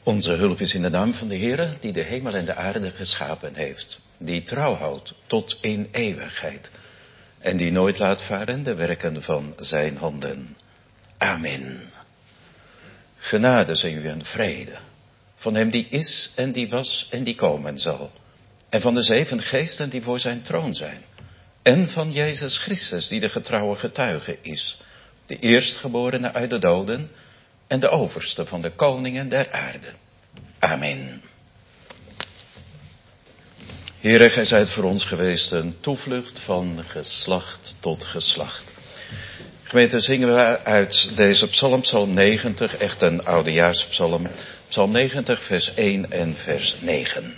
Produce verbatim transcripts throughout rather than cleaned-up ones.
Onze hulp is in de naam van de Heere, die de hemel en de aarde geschapen heeft. Die trouw houdt tot in eeuwigheid. En die nooit laat varen de werken van zijn handen. Amen. Genade zij u en vrede. Van hem die is en die was en die komen zal. En van de zeven geesten die voor zijn troon zijn. En van Jezus Christus die de getrouwe getuige is. De eerstgeborene uit de doden. En de overste van de koningen der aarde. Amen. Heere, gij zijt voor ons geweest een toevlucht van geslacht tot geslacht. Gemeente, zingen we uit deze psalm, psalm negentig, echt een oudejaarspsalm. Psalm negentig, vers één en vers negen.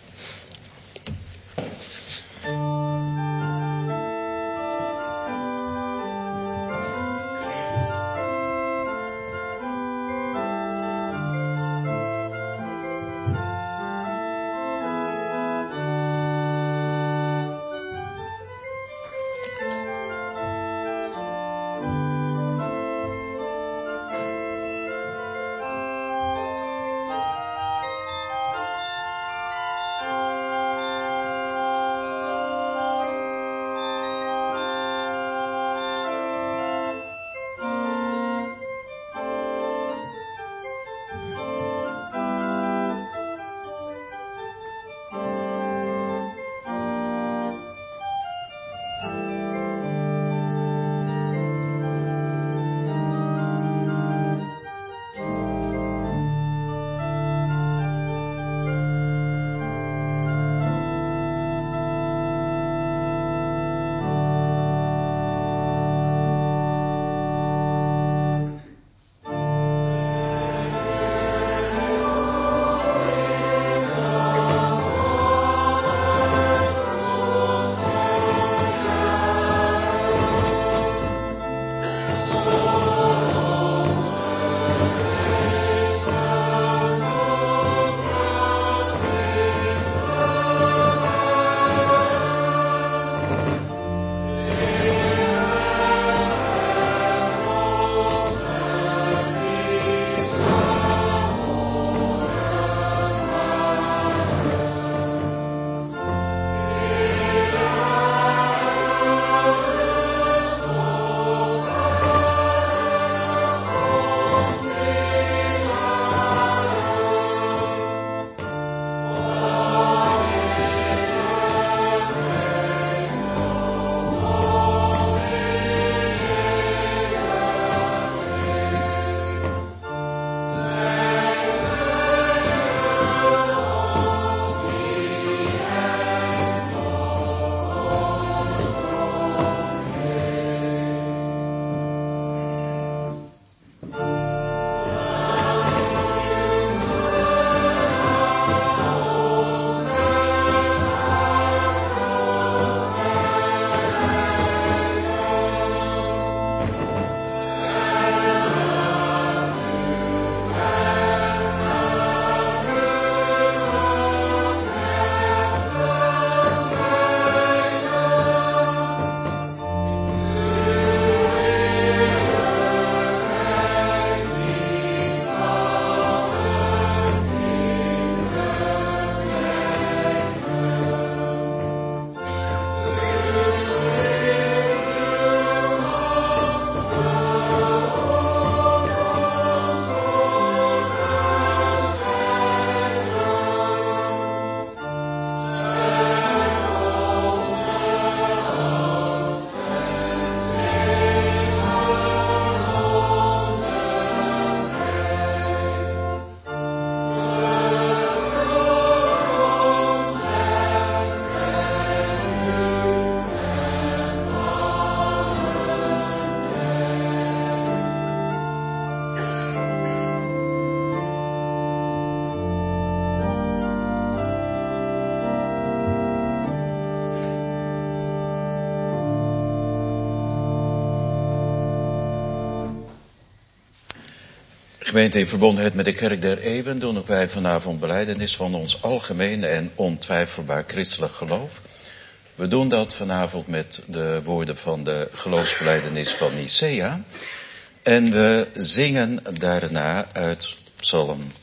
Gemeente, in verbondenheid met de Kerk der Eeuwen doen ook wij vanavond belijdenis van ons algemene en ontwijfelbaar christelijk geloof. We doen dat vanavond met de woorden van de geloofsbelijdenis van Nicea. En we zingen daarna uit Psalm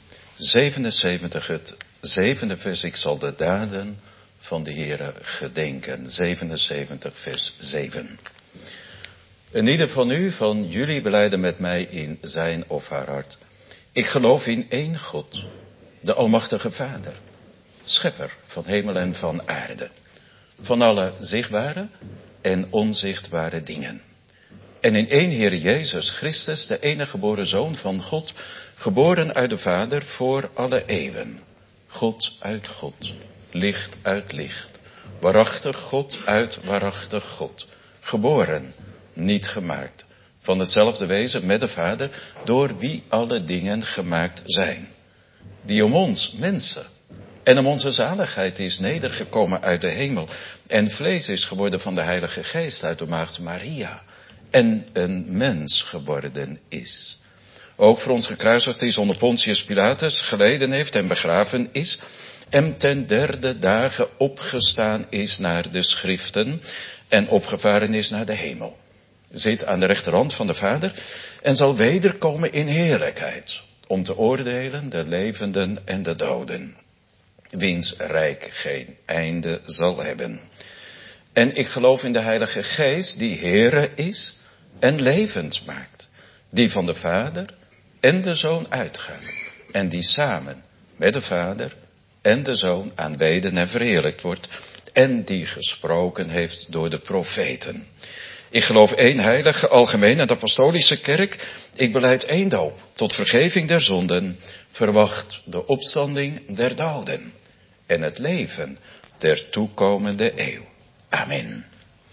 zevenenzeventig, het zevende vers. Ik zal de daden van de Heere gedenken. zevenenzeventig, vers zeven. En ieder van u, van jullie, belijden met mij in zijn of haar hart: ik geloof in één God, de Almachtige Vader, Schepper van hemel en van aarde, van alle zichtbare en onzichtbare dingen. En in één Heer Jezus Christus, de enige geboren Zoon van God, geboren uit de Vader voor alle eeuwen. God uit God, licht uit licht, waarachtig God uit waarachtig God, geboren, niet gemaakt, van hetzelfde wezen met de Vader, door wie alle dingen gemaakt zijn. Die om ons, mensen, en om onze zaligheid is nedergekomen uit de hemel, en vlees is geworden van de Heilige Geest uit de maagd Maria, en een mens geworden is. Ook voor ons gekruisigd is onder Pontius Pilatus, geleden heeft en begraven is, en ten derde dagen opgestaan is naar de schriften, en opgevaren is naar de hemel. Zit aan de rechterhand van de Vader, en zal wederkomen in heerlijkheid, om te oordelen de levenden en de doden, wiens rijk geen einde zal hebben. En ik geloof in de Heilige Geest, die Heere is en levend maakt, die van de Vader en de Zoon uitgaat, en die samen met de Vader en de Zoon aanbeden en verheerlijkt wordt, en die gesproken heeft door de profeten. Ik geloof één heilige, algemeen en apostolische kerk. Ik belijd één doop tot vergeving der zonden, verwacht de opstanding der doden en het leven der toekomende eeuw. Amen.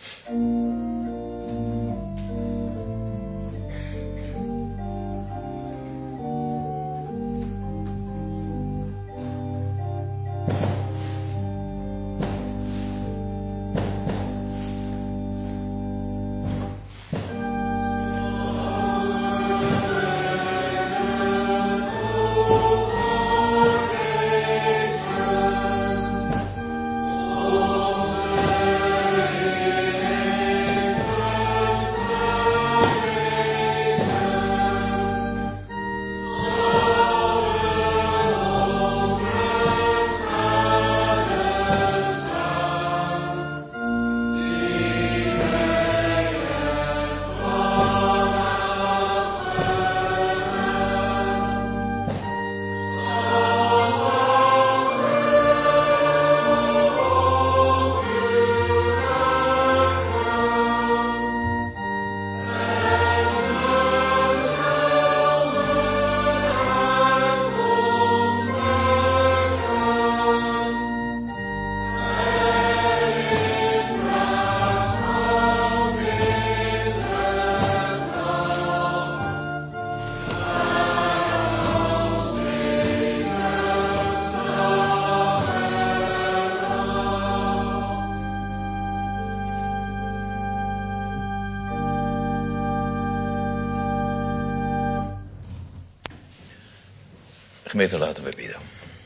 Gemeente, laten we bidden.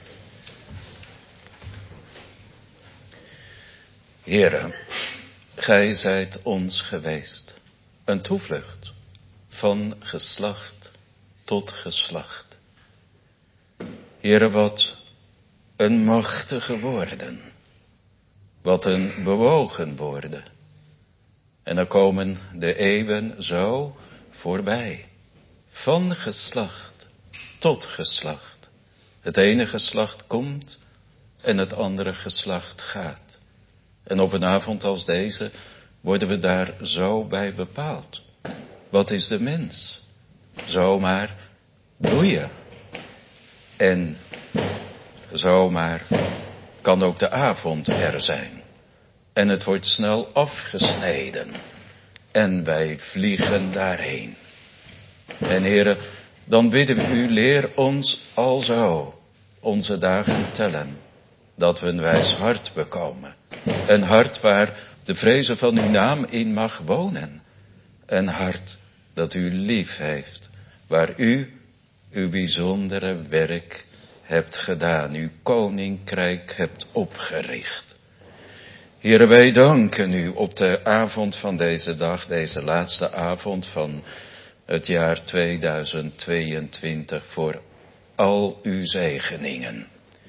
Heere, gij zijt ons geweest, een toevlucht van geslacht tot geslacht. Heere, wat een machtige woorden, wat een bewogen woorden. En dan komen de eeuwen zo voorbij, van geslacht tot geslacht. Het ene geslacht komt en het andere geslacht gaat. En op een avond als deze worden we daar zo bij bepaald. Wat is de mens? Zomaar bloeien. En zomaar kan ook de avond er zijn. En het wordt snel afgesneden. En wij vliegen daarheen. En Heere, dan bidden we u, leer ons alzo onze dagen tellen, dat we een wijs hart bekomen. Een hart waar de vrezen van uw naam in mag wonen. Een hart dat u lief heeft, waar u uw bijzondere werk hebt gedaan, uw koninkrijk hebt opgericht. Heere, wij danken u op de avond van deze dag, deze laatste avond van het jaar tweeduizend tweeëntwintig, voor al uw zegeningen.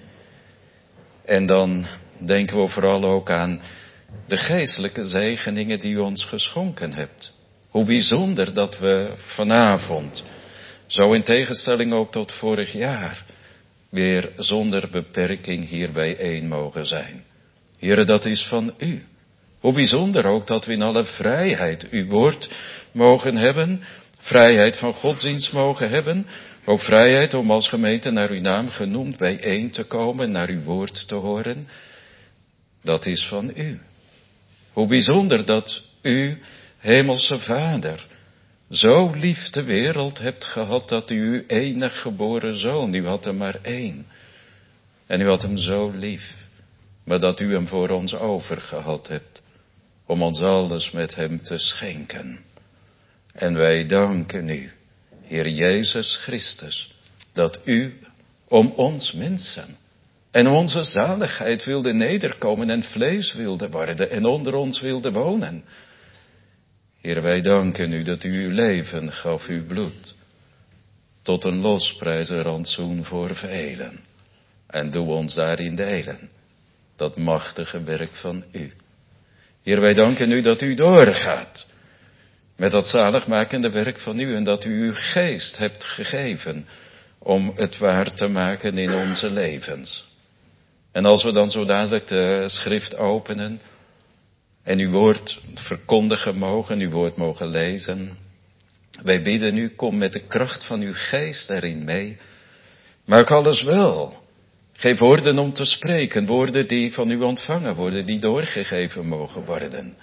En dan denken we vooral ook aan de geestelijke zegeningen die u ons geschonken hebt. Hoe bijzonder dat we vanavond, zo in tegenstelling ook tot vorig jaar, weer zonder beperking hier bijeen mogen zijn. Heere, dat is van u. Hoe bijzonder ook dat we in alle vrijheid uw woord mogen hebben, vrijheid van godsdienst mogen hebben, ook vrijheid om als gemeente naar uw naam genoemd bijeen te komen, naar uw woord te horen. Dat is van u. Hoe bijzonder dat u, hemelse Vader, zo lief de wereld hebt gehad dat u uw enig geboren zoon, u had er maar één. En u had hem zo lief, maar dat u hem voor ons overgehad hebt, om ons alles met hem te schenken. En wij danken u, Heer Jezus Christus, dat u om ons mensen en om onze zaligheid wilde nederkomen en vlees wilde worden en onder ons wilde wonen. Heer, wij danken u dat u uw leven gaf, uw bloed, tot een losprijs en rantsoen voor velen. En doe ons daarin delen, dat machtige werk van u. Heer, wij danken u dat u doorgaat met dat zaligmakende werk van u en dat u uw geest hebt gegeven om het waar te maken in onze levens. En als we dan zo dadelijk de schrift openen en uw woord verkondigen mogen, uw woord mogen lezen, wij bidden u, kom met de kracht van uw geest erin mee. Maak alles wel. Geef woorden om te spreken, woorden die van u ontvangen worden, die doorgegeven mogen worden.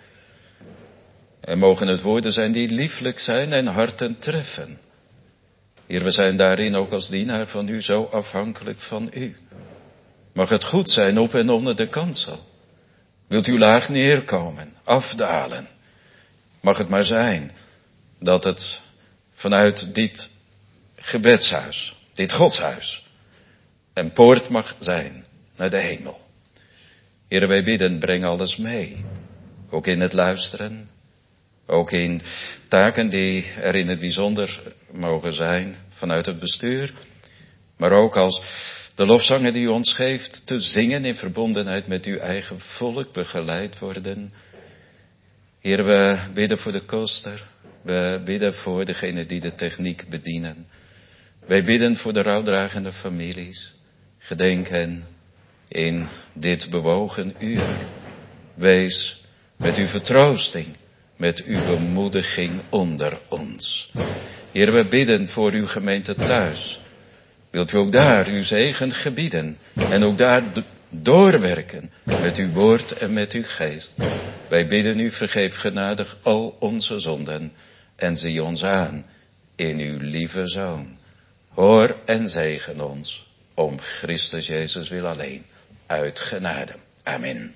En mogen het woorden zijn die lieflijk zijn en harten treffen. Heer, we zijn daarin ook als dienaar van u zo afhankelijk van u. Mag het goed zijn op en onder de kansel. Wilt u laag neerkomen, afdalen. Mag het maar zijn dat het vanuit dit gebedshuis, dit godshuis, een poort mag zijn naar de hemel. Heer, wij bidden, breng alles mee. Ook in het luisteren. Ook in taken die er in het bijzonder mogen zijn vanuit het bestuur. Maar ook als de lofzangen die u ons geeft te zingen in verbondenheid met uw eigen volk begeleid worden. Heer, we bidden voor de koster. We bidden voor degenen die de techniek bedienen. Wij bidden voor de rouwdragende families. Gedenk hen in dit bewogen uur. Wees met uw vertroosting, met uw bemoediging onder ons. Heer, we bidden voor uw gemeente thuis. Wilt u ook daar uw zegen gebieden en ook daar doorwerken met uw woord en met uw geest. Wij bidden u, vergeef genadig al onze zonden en zie ons aan in uw lieve Zoon. Hoor en zegen ons om Christus Jezus wil alleen, uit genade. Amen.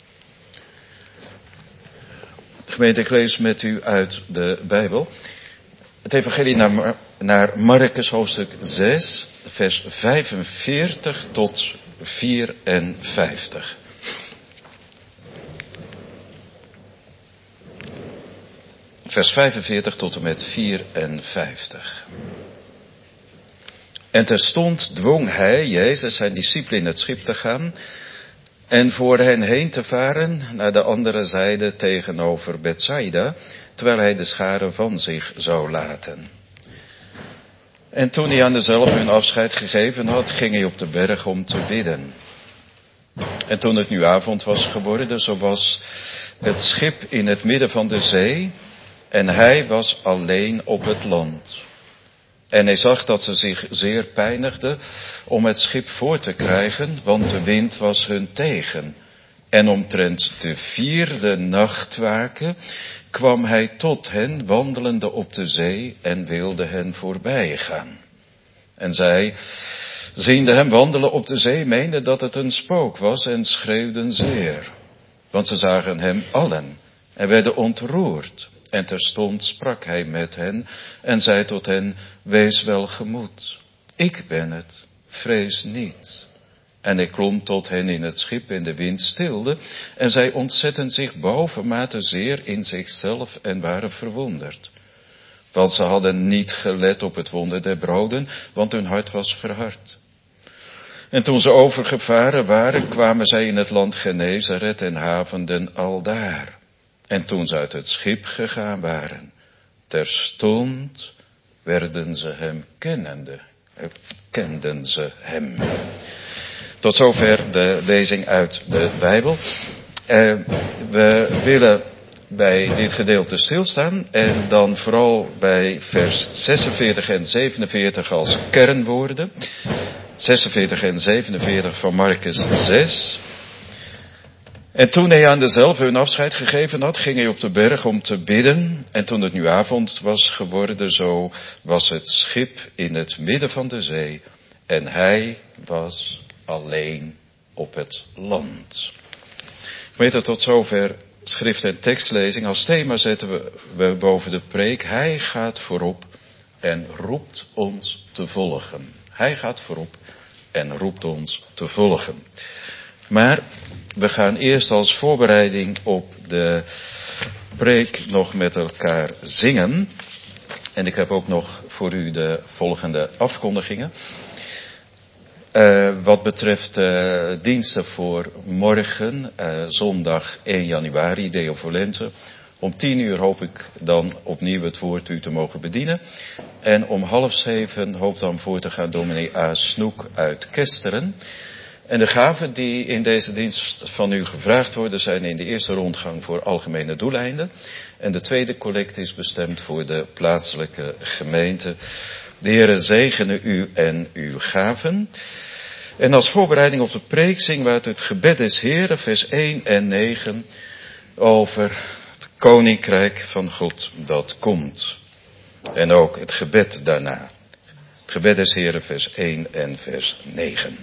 Gemeente, ik lees met u uit de Bijbel. Het evangelie naar, naar Markus hoofdstuk zes, vers vijfenveertig tot vierenvijftig. Vers vijfenveertig tot en met vierenvijftig. En terstond dwong hij, Jezus, zijn discipelen in het schip te gaan en voor hen heen te varen naar de andere zijde tegenover Bethsaida, terwijl hij de scharen van zich zou laten. En toen hij aan dezelfde hun afscheid gegeven had, ging hij op de berg om te bidden. En toen het nu avond was geworden, zo was het schip in het midden van de zee en hij was alleen op het land. En hij zag dat ze zich zeer pijnigden om het schip voor te krijgen, want de wind was hun tegen. En omtrent de vierde nachtwaken kwam hij tot hen, wandelende op de zee, en wilde hen voorbij gaan. En zij, ziende hem wandelen op de zee, meenden dat het een spook was en schreeuwden zeer. Want ze zagen hem allen en werden ontroerd. En terstond sprak hij met hen en zei tot hen, wees welgemoed, ik ben het, vrees niet. En hij klom tot hen in het schip en de wind stilde en zij ontzetten zich bovenmate zeer in zichzelf en waren verwonderd. Want ze hadden niet gelet op het wonder der broden, want hun hart was verhard. En toen ze overgevaren waren, kwamen zij in het land Genezaret en havenden aldaar. En toen ze uit het schip gegaan waren, terstond werden ze hem kennende, kenden ze hem. Tot zover de lezing uit de Bijbel. Eh, we willen bij dit gedeelte stilstaan en dan vooral bij vers zesenveertig en zevenenveertig als kernwoorden. zesenveertig en zevenenveertig van Markus zes. En toen hij aan dezelfde hun afscheid gegeven had, ging hij op de berg om te bidden. En toen het nu avond was geworden, zo was het schip in het midden van de zee. En hij was alleen op het land. Gemeente, tot zover schrift- en tekstlezing. Als thema zetten we, we boven de preek: hij gaat voorop en roept ons te volgen. Hij gaat voorop en roept ons te volgen. Maar we gaan eerst als voorbereiding op de preek nog met elkaar zingen. En ik heb ook nog voor u de volgende afkondigingen. Uh, wat betreft uh, diensten voor morgen, uh, zondag één januari, Deo Volente. Om tien uur hoop ik dan opnieuw het woord u te mogen bedienen. En om half zeven hoopt dan voor te gaan dominee A. Snoek uit Kesteren. En de gaven die in deze dienst van u gevraagd worden zijn in de eerste rondgang voor algemene doeleinden. En de tweede collecte is bestemd voor de plaatselijke gemeente. De Heere zegene u en uw gaven. En als voorbereiding op de preek zingen we uit het gebed des Heeren, vers één en negen, over het koninkrijk van God dat komt. En ook het gebed daarna. Het gebed des Heeren, vers één en vers negen.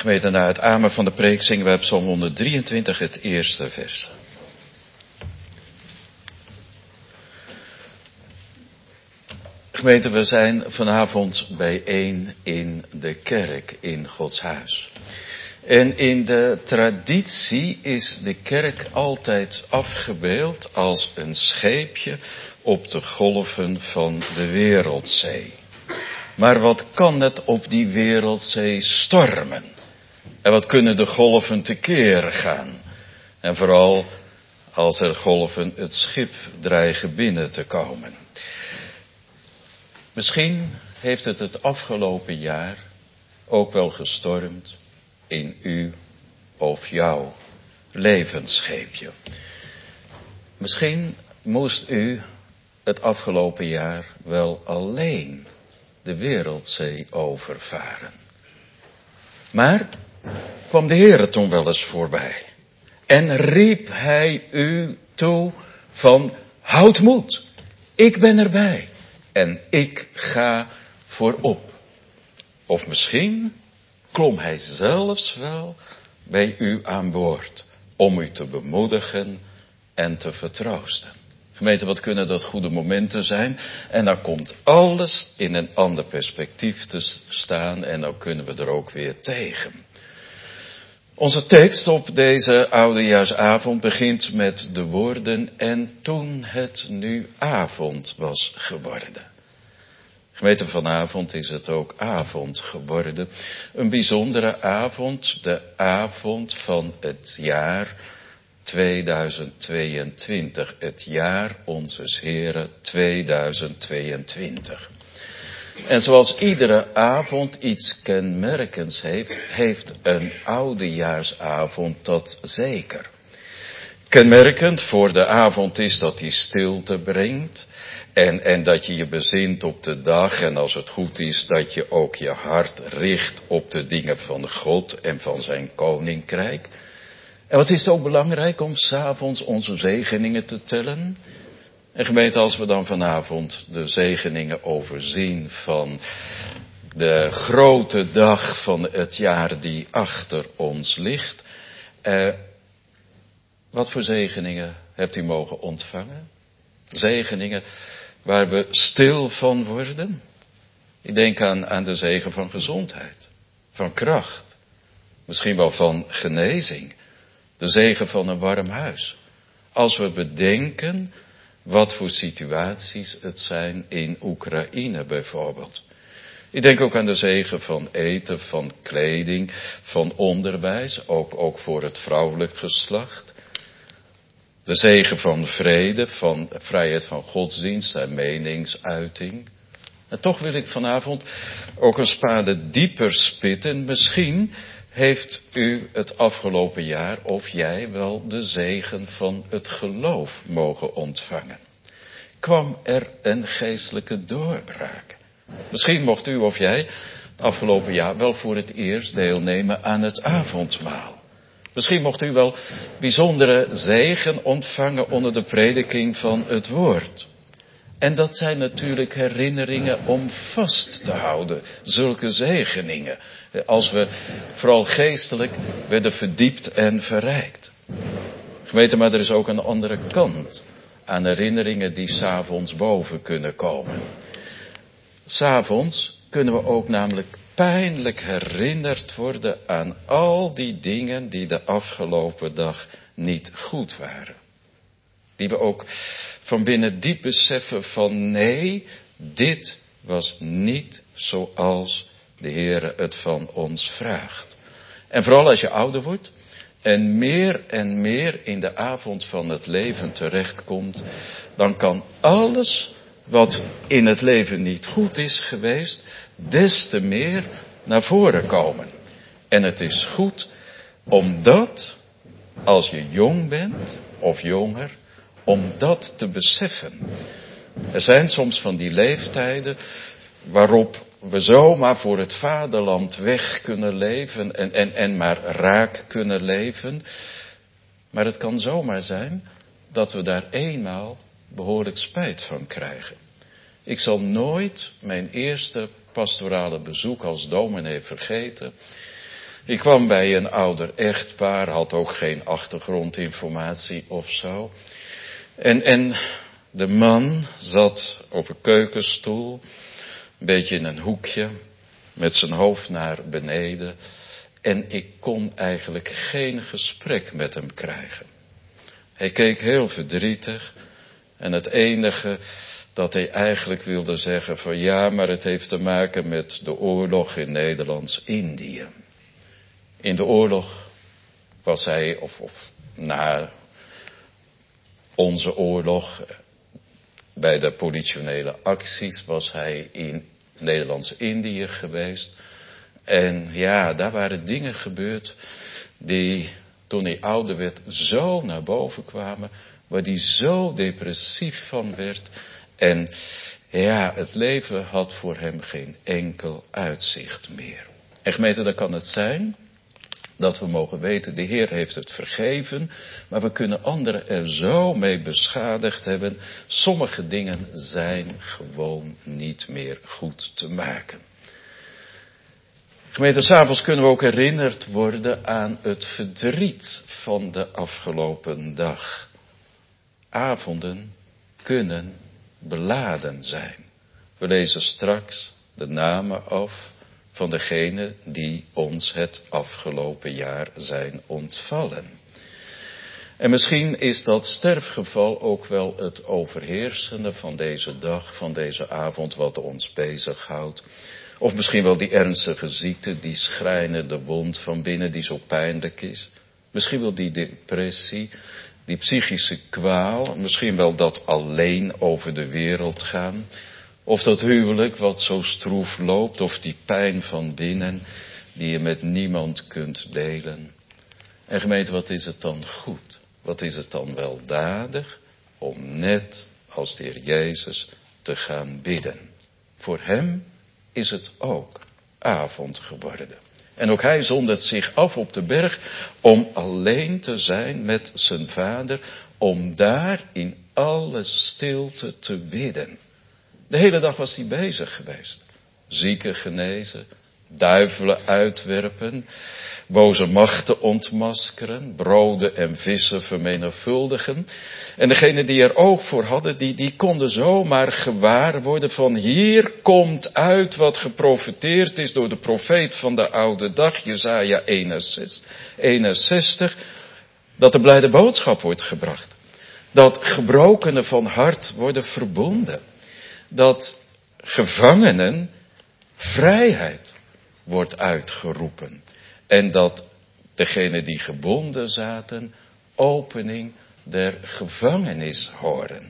Gemeente, na het amen van de preek zingen we op Psalm honderddrieëntwintig het eerste vers. Gemeente, we zijn vanavond bijeen in de kerk, in Gods huis. En in de traditie is de kerk altijd afgebeeld als een scheepje op de golven van de wereldzee. Maar wat kan het op die wereldzee stormen? En wat kunnen de golven tekeer gaan? En vooral als er golven het schip dreigen binnen te komen. Misschien heeft het het afgelopen jaar ook wel gestormd in u of jouw levensscheepje. Misschien moest u het afgelopen jaar wel alleen de wereldzee overvaren. Maar kwam de Heere toen wel eens voorbij en riep hij u toe van houd moed, ik ben erbij en ik ga voorop. Of misschien klom hij zelfs wel bij u aan boord om u te bemoedigen en te vertroosten. Gemeente, wat kunnen dat goede momenten zijn? En dan komt alles in een ander perspectief te staan en dan kunnen we er ook weer tegen. Onze tekst op deze oudejaarsavond begint met de woorden en toen het nu avond was geworden. Gemeente, vanavond is het ook avond geworden. Een bijzondere avond, de avond van het jaar tweeduizend tweeëntwintig. Het jaar onzes Heren tweeduizend tweeëntwintig. En zoals iedere avond iets kenmerkends heeft, heeft een oudejaarsavond dat zeker. Kenmerkend voor de avond is dat hij stilte brengt. En, en dat je je bezint op de dag en als het goed is dat je ook je hart richt op de dingen van God en van zijn koninkrijk. En wat is het ook belangrijk om 's avonds onze zegeningen te tellen? En gemeente, als we dan vanavond de zegeningen overzien van de grote dag van het jaar die achter ons ligt. Eh, wat voor zegeningen hebt u mogen ontvangen? Zegeningen waar we stil van worden. Ik denk aan, aan de zegen van gezondheid, van kracht, misschien wel van genezing, de zegen van een warm huis. Als we bedenken wat voor situaties het zijn in Oekraïne bijvoorbeeld. Ik denk ook aan de zegen van eten, van kleding, van onderwijs, ook, ook voor het vrouwelijk geslacht. De zegen van vrede, van vrijheid van godsdienst en meningsuiting. En toch wil ik vanavond ook een spade dieper spitten. Misschien heeft u het afgelopen jaar of jij wel de zegen van het geloof mogen ontvangen. Kwam er een geestelijke doorbraak? Misschien mocht u of jij het afgelopen jaar wel voor het eerst deelnemen aan het avondmaal. Misschien mocht u wel bijzondere zegen ontvangen onder de prediking van het woord. En dat zijn natuurlijk herinneringen om vast te houden, zulke zegeningen. Als we vooral geestelijk werden verdiept en verrijkt. Gemeente, maar er is ook een andere kant aan herinneringen die 's avonds boven kunnen komen. 'S Avonds kunnen we ook namelijk pijnlijk herinnerd worden aan al die dingen die de afgelopen dag niet goed waren. Die we ook van binnen diep beseffen van nee, dit was niet zoals de Heere het van ons vraagt. En vooral als je ouder wordt en meer en meer in de avond van het leven terechtkomt, dan kan alles wat in het leven niet goed is geweest, des te meer naar voren komen. En het is goed om dat, als je jong bent of jonger, om dat te beseffen. Er zijn soms van die leeftijden waarop we zomaar voor het vaderland weg kunnen leven en, en, en maar raak kunnen leven. Maar het kan zomaar zijn dat we daar eenmaal behoorlijk spijt van krijgen. Ik zal nooit mijn eerste pastorale bezoek als dominee vergeten. Ik kwam bij een ouder echtpaar, had ook geen achtergrondinformatie of zo. En, en de man zat op een keukenstoel, een beetje in een hoekje, met zijn hoofd naar beneden. En ik kon eigenlijk geen gesprek met hem krijgen. Hij keek heel verdrietig. En het enige dat hij eigenlijk wilde zeggen van ja, maar het heeft te maken met de oorlog in Nederlands-Indië. In de oorlog was hij, of, of na onze oorlog, bij de politionele acties was hij in Nederlands-Indië geweest. En ja, daar waren dingen gebeurd die toen hij ouder werd zo naar boven kwamen, waar hij zo depressief van werd. En ja, het leven had voor hem geen enkel uitzicht meer. En gemeente, dan kan het zijn dat we mogen weten, de Heer heeft het vergeven, maar we kunnen anderen er zo mee beschadigd hebben. Sommige dingen zijn gewoon niet meer goed te maken. Gemeente, 's avonds kunnen we ook herinnerd worden aan het verdriet van de afgelopen dag. Avonden kunnen beladen zijn. We lezen straks de namen af van degenen die ons het afgelopen jaar zijn ontvallen. En misschien is dat sterfgeval ook wel het overheersende van deze dag, van deze avond, wat ons bezighoudt. Of misschien wel die ernstige ziekte, die schrijnende wond van binnen die zo pijnlijk is. Misschien wel die depressie, die psychische kwaal. Misschien wel dat alleen over de wereld gaan. Of dat huwelijk wat zo stroef loopt. Of die pijn van binnen die je met niemand kunt delen. En gemeente, wat is het dan goed? Wat is het dan weldadig om net als de Heer Jezus te gaan bidden? Voor hem is het ook avond geworden. En ook hij zondert zich af op de berg om alleen te zijn met zijn vader, om daar in alle stilte te bidden. De hele dag was hij bezig geweest. Zieken genezen, duivelen uitwerpen, boze machten ontmaskeren, broden en vissen vermenigvuldigen. En degenen die er oog voor hadden, die, die konden zomaar gewaar worden van hier komt uit wat geprofeteerd is door de profeet van de oude dag, Jesaja eenenzestig, dat de blijde boodschap wordt gebracht. Dat gebrokenen van hart worden verbonden. Dat gevangenen vrijheid wordt uitgeroepen. En dat degenen die gebonden zaten, opening der gevangenis horen.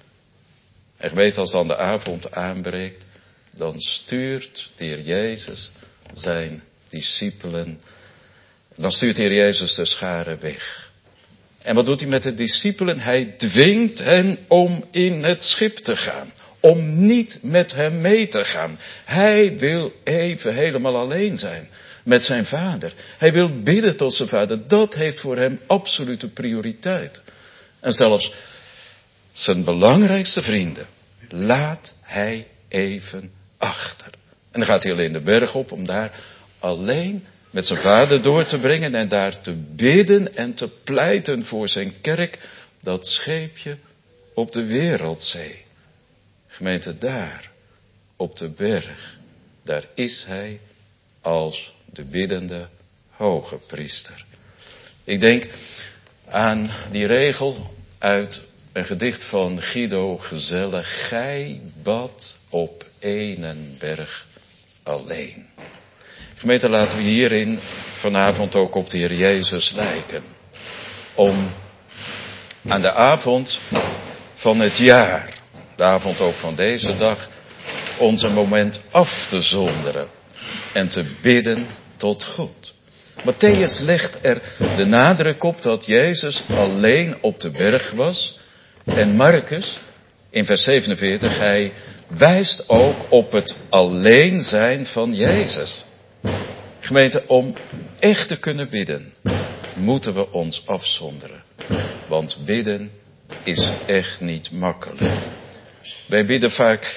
En weet, als dan de avond aanbreekt, dan stuurt de Heer Jezus zijn discipelen, dan stuurt de Heer Jezus de scharen weg. En wat doet hij met de discipelen? Hij dwingt hen om in het schip te gaan. Om niet met hem mee te gaan. Hij wil even helemaal alleen zijn met zijn vader. Hij wil bidden tot zijn vader. Dat heeft voor hem absolute prioriteit. En zelfs zijn belangrijkste vrienden laat hij even achter. En dan gaat hij alleen de berg op om daar alleen met zijn vader door te brengen en daar te bidden en te pleiten voor zijn kerk, dat scheepje op de wereldzee. Gemeente, daar, op de berg, daar is hij als de biddende hoge priester. Ik denk aan die regel uit een gedicht van Guido Gezelle. Gij bad op enen berg alleen. Gemeente, laten we hierin vanavond ook op de Heer Jezus lijken. Om aan de avond van het jaar, de avond ook van deze dag, onze moment af te zonderen en te bidden tot God. Matthäus legt er de nadruk op dat Jezus alleen op de berg was. En Marcus, in vers zevenenveertig, hij wijst ook op het alleen zijn van Jezus. Gemeente, om echt te kunnen bidden, moeten we ons afzonderen. Want bidden is echt niet makkelijk. Wij bidden vaak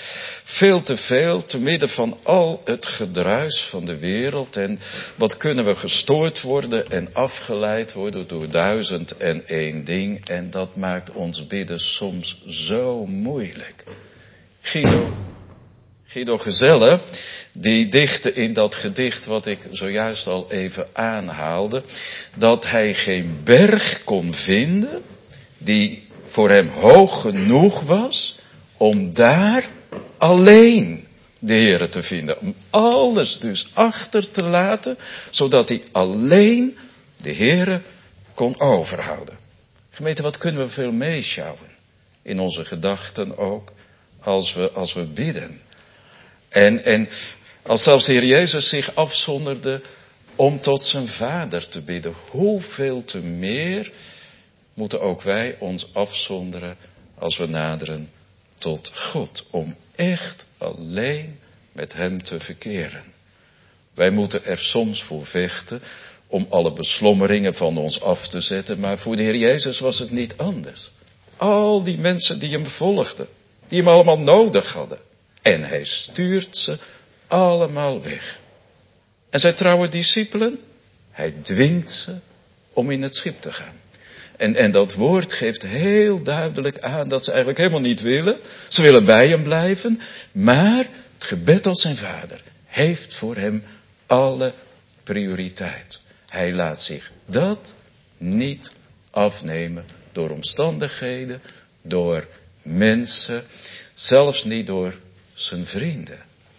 Veel te veel, te midden van al het gedruis van de wereld. En wat kunnen we gestoord worden en afgeleid worden door duizend en één ding. En dat maakt ons bidden soms zo moeilijk. Guido, Guido Gezelle, die dichtte in dat gedicht wat ik zojuist al even aanhaalde, dat hij geen berg kon vinden die voor hem hoog genoeg was om daar alleen de Heere te vinden. Om alles dus achter te laten, zodat hij alleen de Heere kon overhouden. Gemeente, wat kunnen we veel meeschouwen in onze gedachten ook, als we, als we bidden. En, en als zelfs de Heer Jezus zich afzonderde om tot zijn Vader te bidden, hoeveel te meer moeten ook wij ons afzonderen als we naderen tot God, om echt alleen met hem te verkeren. Wij moeten er soms voor vechten om alle beslommeringen van ons af te zetten, maar voor de Heer Jezus was het niet anders. Al die mensen die hem volgden, die hem allemaal nodig hadden. En hij stuurt ze allemaal weg. En zijn trouwe discipelen, hij dwingt ze om in het schip te gaan. En, en dat woord geeft heel duidelijk aan dat ze eigenlijk helemaal niet willen. Ze willen bij hem blijven, maar het gebed tot zijn Vader heeft voor hem alle prioriteit. Hij laat zich dat niet afnemen door omstandigheden, door mensen, zelfs niet door zijn vrienden.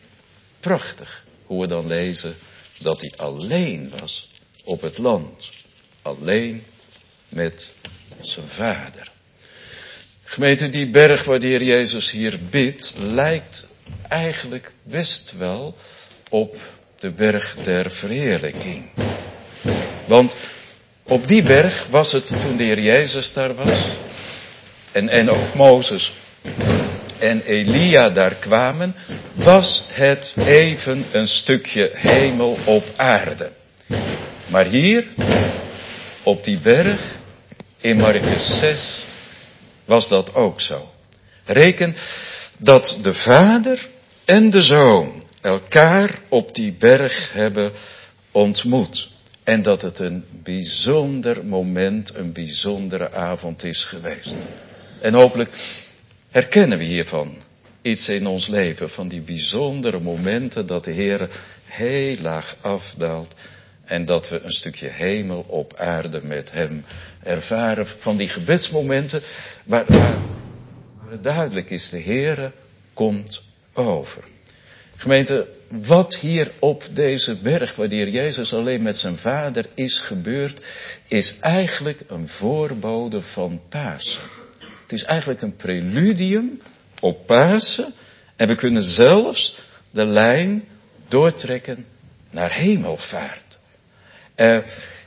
Prachtig hoe we dan lezen dat hij alleen was op het land. Alleen met zijn Vader. Gemeente, die berg waar de Heer Jezus hier bidt, lijkt eigenlijk best wel op de berg der verheerlijking. Want op die berg was het toen de Heer Jezus daar was, en, en ook Mozes en Elia daar kwamen, was het even een stukje hemel op aarde. Maar hier, op die berg, in Markus zes, was dat ook zo. Reken dat de Vader en de Zoon elkaar op die berg hebben ontmoet. En dat het een bijzonder moment, een bijzondere avond is geweest. En hopelijk herkennen we hiervan iets in ons leven, van die bijzondere momenten dat de Heer heel laag afdaalt. En dat we een stukje hemel op aarde met hem ervaren. Van die gebedsmomenten waar, waar, waar het duidelijk is, de Heere komt over. Gemeente, wat hier op deze berg, waar de Heer Jezus alleen met zijn Vader is gebeurd, is eigenlijk een voorbode van Pasen. Het is eigenlijk een preludium op Pasen. En we kunnen zelfs de lijn doortrekken naar hemelvaart. Uh,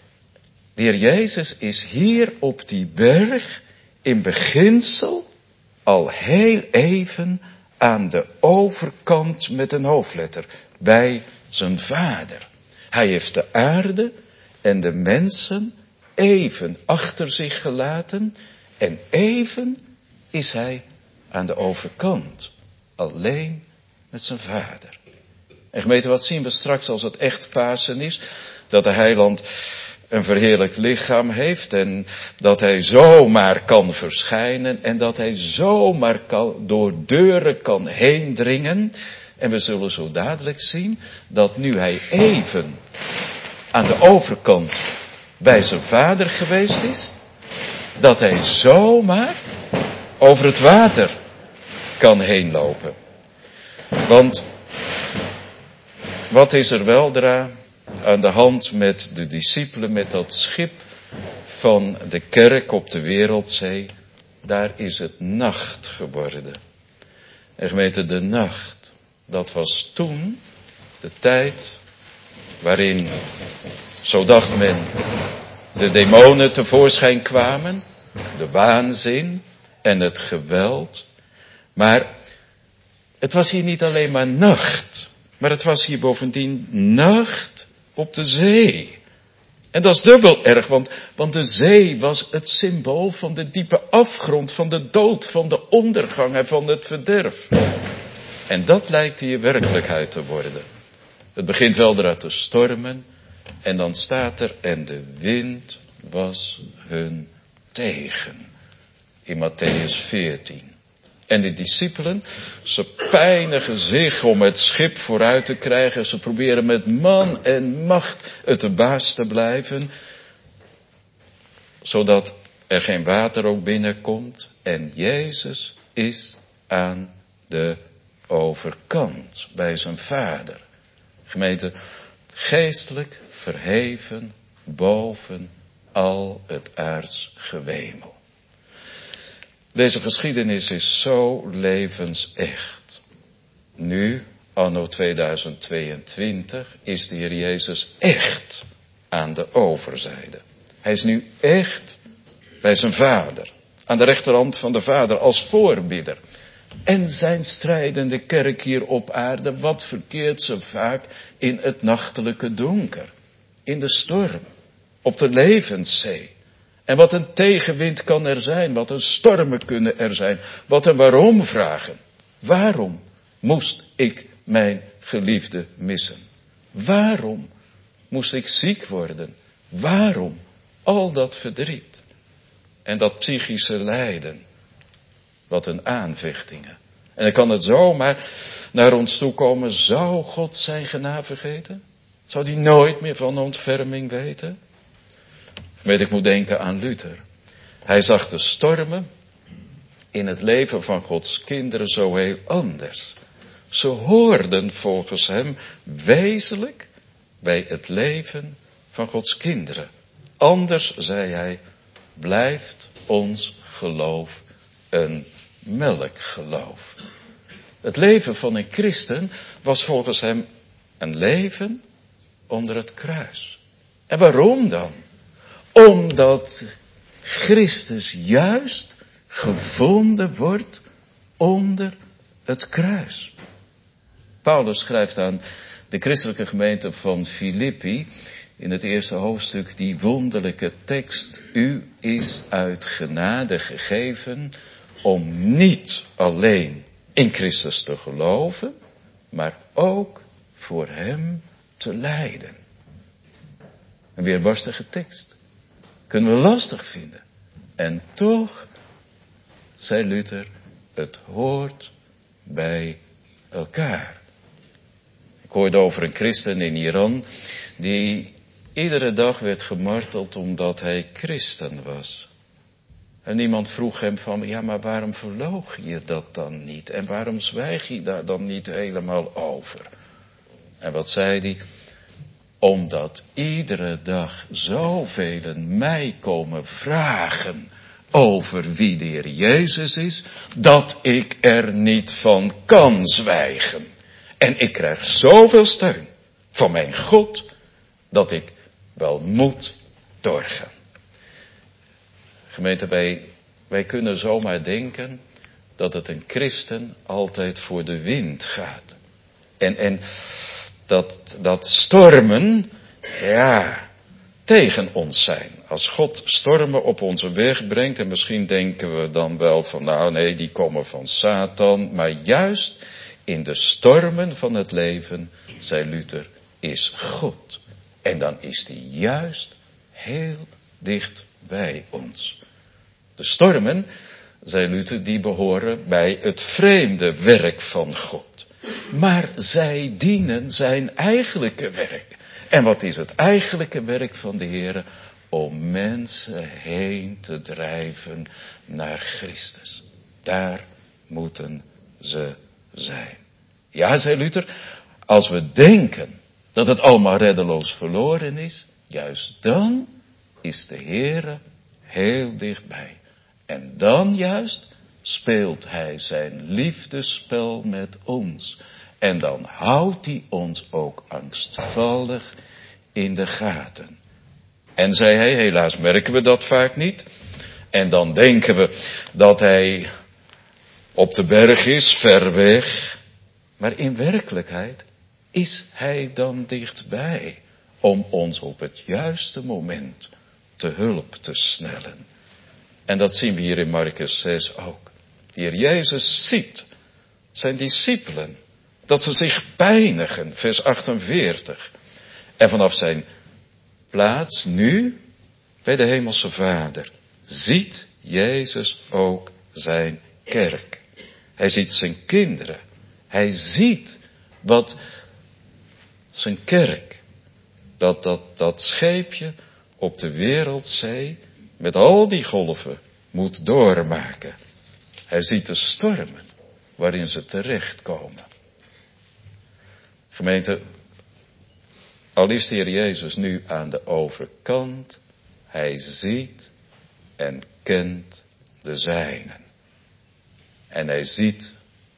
de Heer Jezus is hier op die berg in beginsel al heel even aan de overkant met een hoofdletter, bij zijn Vader. Hij heeft de aarde en de mensen even achter zich gelaten en even is hij aan de overkant, alleen met zijn Vader. En gemeente, wat zien we straks als het echt Pasen is? Dat de heiland een verheerlijkt lichaam heeft en dat hij zomaar kan verschijnen en dat hij zomaar kan, door deuren kan heen dringen. En we zullen zo dadelijk zien dat nu hij even aan de overkant bij zijn Vader geweest is, dat hij zomaar over het water kan heen lopen. Want wat is er weldra aan de hand met de discipelen, met dat schip van de kerk op de wereldzee? Daar is het nacht geworden. En gemeente, de nacht, dat was toen de tijd waarin, zo dacht men, de demonen tevoorschijn kwamen, de waanzin en het geweld. Maar het was hier niet alleen maar nacht, maar het was hier bovendien nacht op de zee. En dat is dubbel erg, want, want de zee was het symbool van de diepe afgrond, van de dood, van de ondergang en van het verderf. En dat lijkt hier werkelijkheid te worden. Het begint weldra te stormen. En dan staat er, en de wind was hun tegen. In Matthäus veertien. En de discipelen, ze pijnigen zich om het schip vooruit te krijgen. Ze proberen met man en macht het de baas te blijven. Zodat er geen water ook binnenkomt. En Jezus is aan de overkant bij zijn Vader. Gemeente, geestelijk verheven boven al het aards gewemel. Deze geschiedenis is zo levensecht. Nu, anno tweeduizend tweeëntwintig, is de Heer Jezus echt aan de overzijde. Hij is nu echt bij zijn Vader. Aan de rechterhand van de Vader als voorbidder. En zijn strijdende kerk hier op aarde, wat verkeert ze vaak in het nachtelijke donker. In de storm. Op de levenszee. En wat een tegenwind kan er zijn, wat een stormen kunnen er zijn, wat een waarom vragen. Waarom moest ik mijn geliefde missen? Waarom moest ik ziek worden? Waarom al dat verdriet? En dat psychische lijden, wat een aanvechtingen. En dan kan het zomaar naar ons toe komen, zou God zijn genade vergeten? Zou die nooit meer van ontferming weten? Weet ik moet denken aan Luther. Hij zag de stormen in het leven van Gods kinderen zo heel anders. Ze hoorden volgens hem wezenlijk bij het leven van Gods kinderen. Anders, zei hij, blijft ons geloof een melkgeloof. Het leven van een christen was volgens hem een leven onder het kruis. En waarom dan? Omdat Christus juist gevonden wordt onder het kruis. Paulus schrijft aan de christelijke gemeente van Filippi in het eerste hoofdstuk die wonderlijke tekst. U is uit genade gegeven om niet alleen in Christus te geloven, maar ook voor hem te lijden. Een weerbarstige tekst. Kunnen we lastig vinden. En toch, zei Luther, het hoort bij elkaar. Ik hoorde over een christen in Iran die iedere dag werd gemarteld omdat hij christen was. En iemand vroeg hem van, ja, maar waarom verloog je dat dan niet? En waarom zwijg je daar dan niet helemaal over? En wat zei hij? Omdat iedere dag zoveel mij komen vragen over wie de Heer Jezus is, dat ik er niet van kan zwijgen. En ik krijg zoveel steun van mijn God, dat ik wel moet doorgaan. Gemeente, wij, wij kunnen zomaar denken dat het een christen altijd voor de wind gaat. En, en dat, dat stormen, ja, tegen ons zijn. Als God stormen op onze weg brengt, en misschien denken we dan wel van, nou nee, die komen van Satan. Maar juist in de stormen van het leven, zei Luther, is God. En dan is die juist heel dicht bij ons. De stormen, zei Luther, die behoren bij het vreemde werk van God. Maar zij dienen zijn eigenlijke werk. En wat is het eigenlijke werk van de Heer? Om mensen heen te drijven naar Christus. Daar moeten ze zijn. Ja, zei Luther, als we denken dat het allemaal reddeloos verloren is, juist dan is de Heer heel dichtbij. En dan juist speelt hij zijn liefdespel met ons. En dan houdt hij ons ook angstvallig in de gaten. En zei hij, helaas merken we dat vaak niet. En dan denken we dat hij op de berg is, ver weg. Maar in werkelijkheid is hij dan dichtbij om ons op het juiste moment te hulp te snellen. En dat zien we hier in Markus zes ook. De Heer Jezus ziet zijn discipelen, dat ze zich pijnigen, vers achtenveertig. En vanaf zijn plaats nu bij de Hemelse Vader ziet Jezus ook zijn kerk. Hij ziet zijn kinderen. Hij ziet wat zijn kerk, dat, dat, dat scheepje op de wereldzee met al die golven moet doormaken. Hij ziet de stormen waarin ze terechtkomen. Gemeente, al is de Heer Jezus nu aan de overkant, hij ziet en kent de zijnen. En hij ziet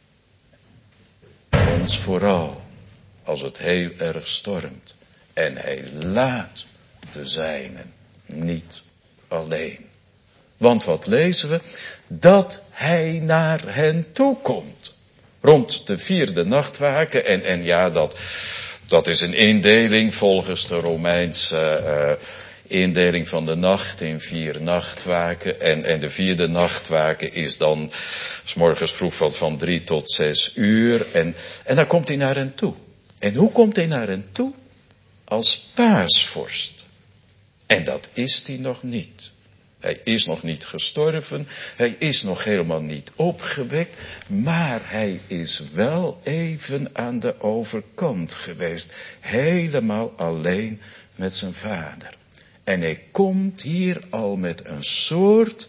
ons vooral als het heel erg stormt. En hij laat de zijnen niet alleen. Want wat lezen we? Dat hij naar hen toe komt. Rond de vierde nachtwaken. En, en ja, dat, dat is een indeling volgens de Romeinse uh, indeling van de nacht in vier nachtwaken. En, en de vierde nachtwaken is dan 's morgens vroeg van, van drie tot zes uur. En, en dan komt hij naar hen toe. En hoe komt hij naar hen toe? Als paasvorst. En dat is hij nog niet. Hij is nog niet gestorven, hij is nog helemaal niet opgewekt, maar hij is wel even aan de overkant geweest, helemaal alleen met zijn vader. En hij komt hier al met een soort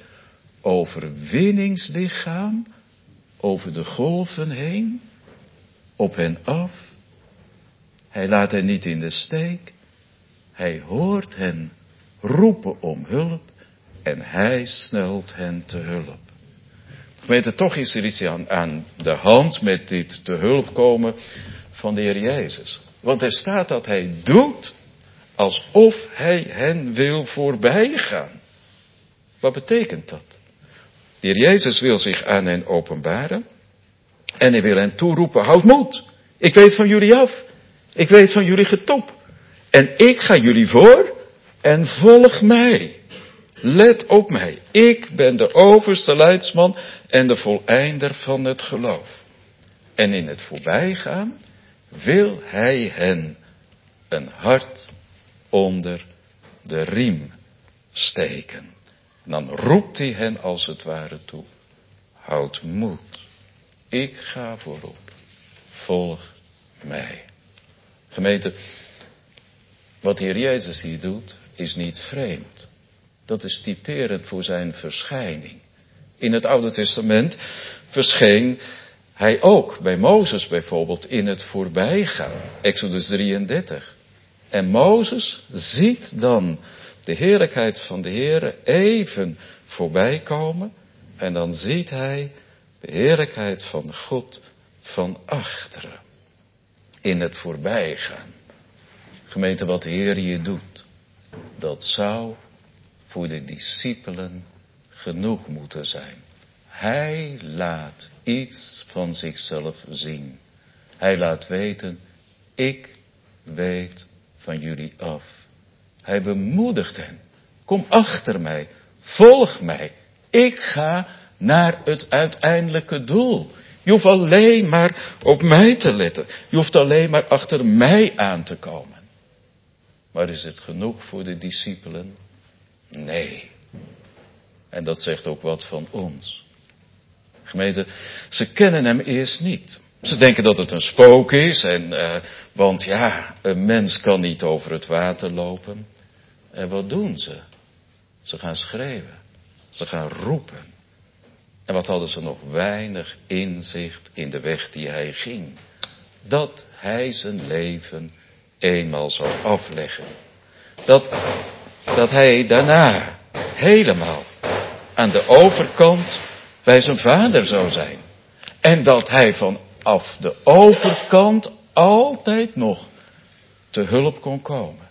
overwinningslichaam over de golven heen, op hen af. Hij laat hen niet in de steek, hij hoort hen roepen om hulp. En hij snelt hen te hulp. Gemeente, toch is er iets aan, aan de hand met dit te hulp komen van de Heer Jezus. Want er staat dat hij doet alsof hij hen wil voorbijgaan. Wat betekent dat? De Heer Jezus wil zich aan hen openbaren. En hij wil hen toeroepen, houd moed. Ik weet van jullie af. Ik weet van jullie getop. En ik ga jullie voor en volg mij. Let op mij, ik ben de overste leidsman en de voleinder van het geloof. En in het voorbijgaan wil hij hen een hart onder de riem steken. En dan roept hij hen als het ware toe, houd moed, ik ga voorop, volg mij. Gemeente, wat de Heer Jezus hier doet, is niet vreemd. Dat is typerend voor zijn verschijning. In het Oude Testament verscheen hij ook, bij Mozes bijvoorbeeld, in het voorbijgaan. Exodus drieëndertig. En Mozes ziet dan de heerlijkheid van de Heere even voorbij komen. En dan ziet hij de heerlijkheid van God van achteren. In het voorbijgaan. Gemeente, wat de Heer hier doet, dat zou voor de discipelen genoeg moeten zijn. Hij laat iets van zichzelf zien. Hij laat weten, ik weet van jullie af. Hij bemoedigt hen. Kom achter mij, volg mij. Ik ga naar het uiteindelijke doel. Je hoeft alleen maar op mij te letten. Je hoeft alleen maar achter mij aan te komen. Maar is het genoeg voor de discipelen? Nee. En dat zegt ook wat van ons. Gemeente, ze kennen hem eerst niet. Ze denken dat het een spook is. En, uh, want ja, een mens kan niet over het water lopen. En wat doen ze? Ze gaan schreeuwen. Ze gaan roepen. En wat hadden ze nog weinig inzicht in de weg die hij ging. Dat hij zijn leven eenmaal zou afleggen. Dat, dat hij daarna helemaal aan de overkant bij zijn vader zou zijn. En dat hij vanaf de overkant altijd nog te hulp kon komen.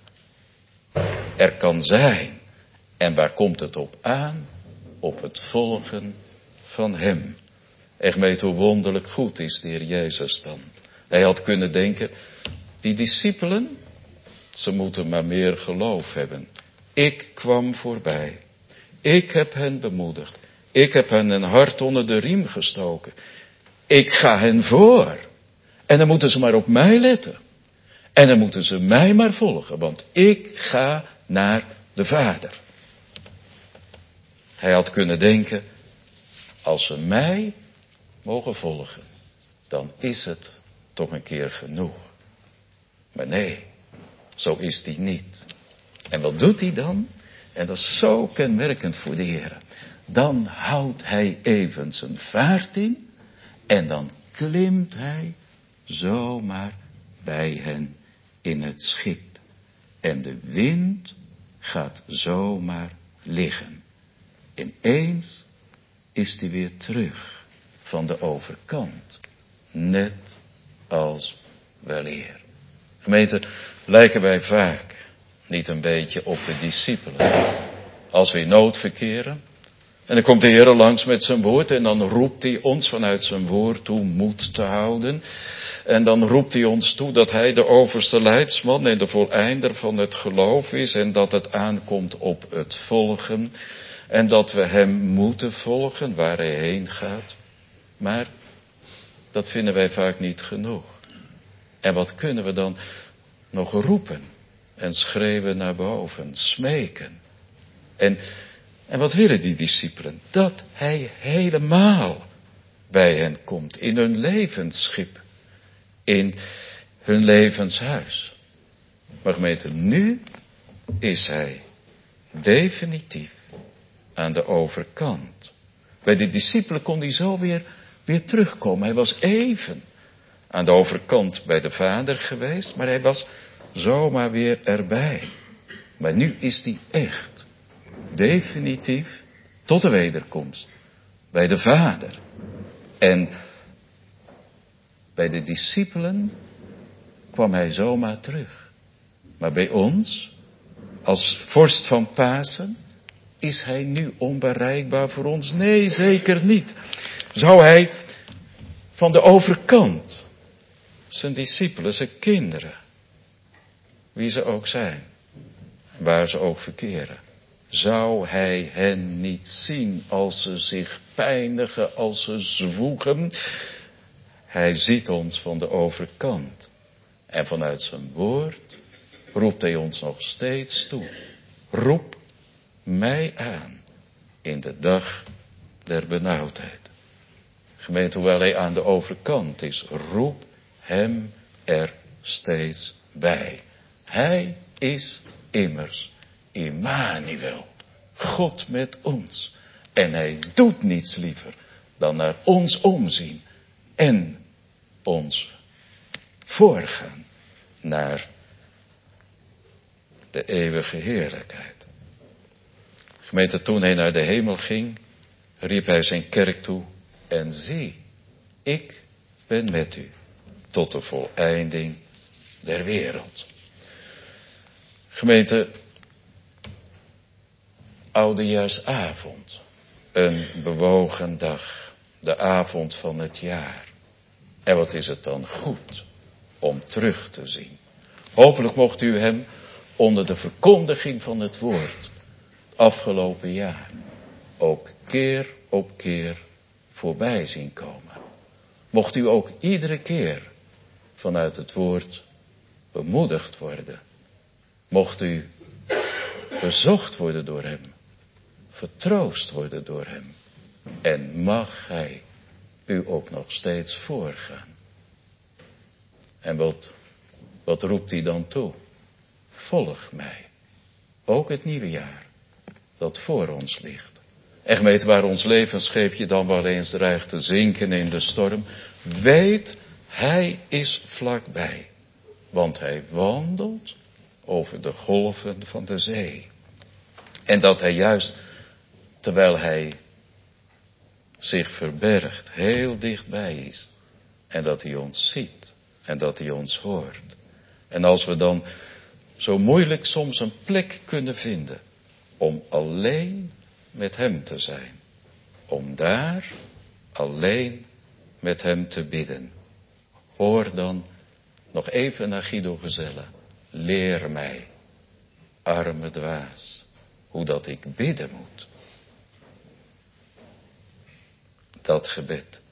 Er kan zijn. En waar komt het op aan? Op het volgen van hem. En weet hoe wonderlijk goed is de Heer Jezus dan. Hij had kunnen denken, die discipelen, ze moeten maar meer geloof hebben. Ik kwam voorbij. Ik heb hen bemoedigd. Ik heb hen een hart onder de riem gestoken. Ik ga hen voor. En dan moeten ze maar op mij letten. En dan moeten ze mij maar volgen, want ik ga naar de Vader. Hij had kunnen denken, als ze mij mogen volgen, dan is het toch een keer genoeg. Maar nee, zo is hij niet. En wat doet hij dan? En dat is zo kenmerkend voor de Heer. Dan houdt hij even zijn vaart in en dan klimt hij zomaar bij hen in het schip. En de wind gaat zomaar liggen. Ineens is hij weer terug van de overkant. Net als weleer. Gemeente, lijken wij vaak niet een beetje op de discipelen. Als we in nood verkeren. En dan komt de Heer langs met zijn woord en dan roept hij ons vanuit zijn woord toe moed te houden. En dan roept hij ons toe dat hij de overste leidsman en de voleinder van het geloof is. En dat het aankomt op het volgen. En dat we hem moeten volgen waar hij heen gaat. Maar dat vinden wij vaak niet genoeg. En wat kunnen we dan nog roepen en schreeuwen naar boven, smeken. En, en wat willen die discipelen? Dat hij helemaal bij hen komt, in hun levensschip, in hun levenshuis. Maar gemeente, nu is hij definitief aan de overkant. Bij de discipelen kon hij zo weer, weer terugkomen. Hij was even aan de overkant bij de Vader geweest, maar hij was zomaar weer erbij. Maar nu is hij echt, definitief, tot de wederkomst, bij de Vader. En bij de discipelen kwam hij zomaar terug. Maar bij ons, als vorst van Pasen, is hij nu onbereikbaar voor ons? Nee, zeker niet. Zou hij van de overkant zijn discipelen, zijn kinderen, wie ze ook zijn, waar ze ook verkeren, zou hij hen niet zien als ze zich pijnigen, als ze zwoegen? Hij ziet ons van de overkant. En vanuit zijn woord roept hij ons nog steeds toe. Roep mij aan in de dag der benauwdheid. Gemeente, hoewel hij aan de overkant is, roep hem er steeds bij. Hij is immers Immanuel, God met ons. En hij doet niets liever dan naar ons omzien en ons voorgaan naar de eeuwige heerlijkheid. Gemeente, toen hij naar de hemel ging, riep hij zijn kerk toe en zie, ik ben met u tot de voleinding der wereld. Gemeente, oudejaarsavond, een bewogen dag, de avond van het jaar. En wat is het dan goed om terug te zien. Hopelijk mocht u hem onder de verkondiging van het woord afgelopen jaar ook keer op keer voorbij zien komen. Mocht u ook iedere keer vanuit het woord bemoedigd worden. Mocht u bezocht worden door hem. Vertroost worden door hem. En mag hij u ook nog steeds voorgaan. En wat, wat roept hij dan toe? Volg mij. Ook het nieuwe jaar dat voor ons ligt. En gemeente, waar ons levensscheepje dan wel eens dreigt te zinken in de storm. Weet, hij is vlakbij. Want hij wandelt over de golven van de zee. En dat hij juist, terwijl hij zich verbergt, heel dichtbij is. En dat hij ons ziet. En dat hij ons hoort. En als we dan zo moeilijk soms een plek kunnen vinden om alleen met hem te zijn. Om daar alleen met hem te bidden. Hoor dan nog even naar Guido Gezelle. Leer mij, arme dwaas, hoe dat ik bidden moet. Dat gebed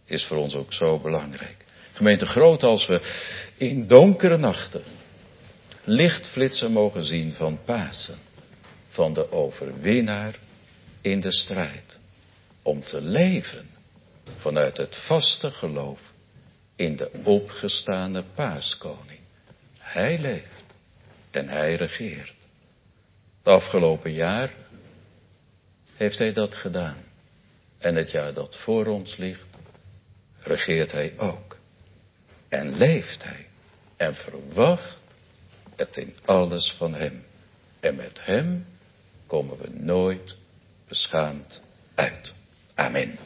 is voor ons ook zo belangrijk. Gemeente, groot als we in donkere nachten lichtflitsen mogen zien van Pasen. Van de overwinnaar in de strijd. Om te leven vanuit het vaste geloof in de opgestane Paaskoning. Hij leeft en hij regeert. Het afgelopen jaar heeft hij dat gedaan. En het jaar dat voor ons ligt, regeert hij ook. En leeft hij. En verwacht het in alles van hem. En met hem komen we nooit beschaamd uit. Amen.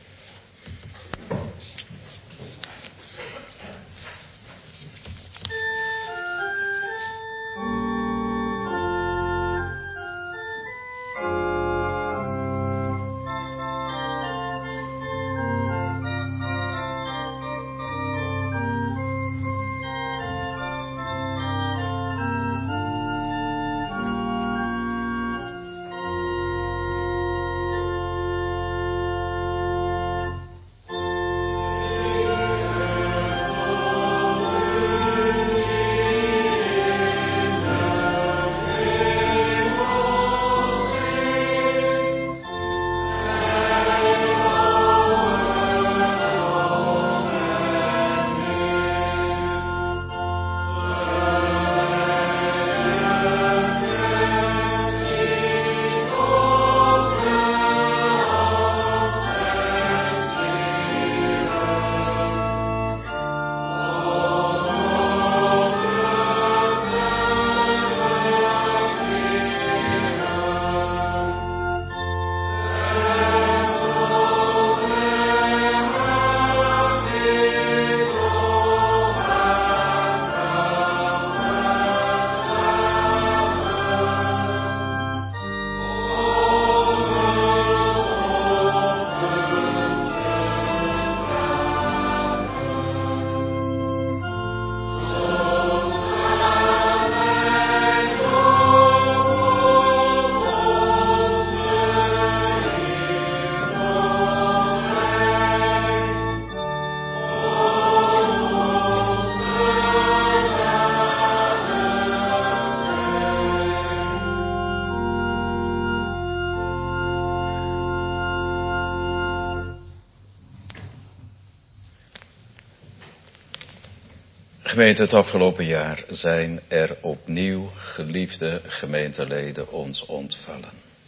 Gemeente, het afgelopen jaar zijn er opnieuw geliefde gemeenteleden ons ontvallen.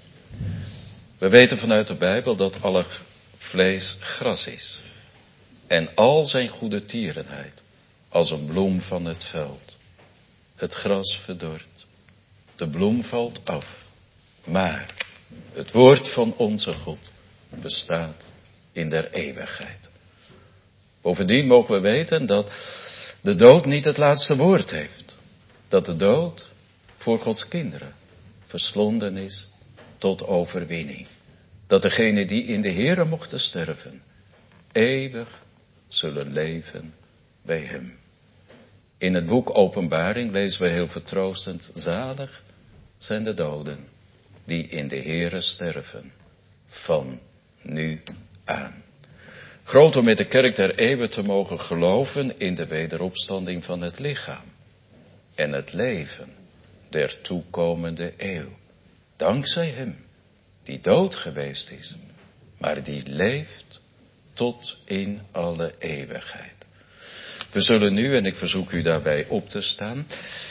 We weten vanuit de Bijbel dat alle vlees gras is. En al zijn goede tierenheid als een bloem van het veld. Het gras verdort, de bloem valt af. Maar het woord van onze God bestaat in der eeuwigheid. Bovendien mogen we weten dat de dood niet het laatste woord heeft. Dat de dood voor Gods kinderen verslonden is tot overwinning. Dat degenen die in de Heere mochten sterven, eeuwig zullen leven bij hem. In het boek Openbaring lezen we heel vertroostend: zalig zijn de doden die in de Heere sterven, van nu aan. Groot om met de kerk der eeuwen te mogen geloven in de wederopstanding van het lichaam. En het leven der toekomende eeuw. Dankzij hem die dood geweest is, maar die leeft tot in alle eeuwigheid. We zullen nu, en ik verzoek u daarbij op te staan,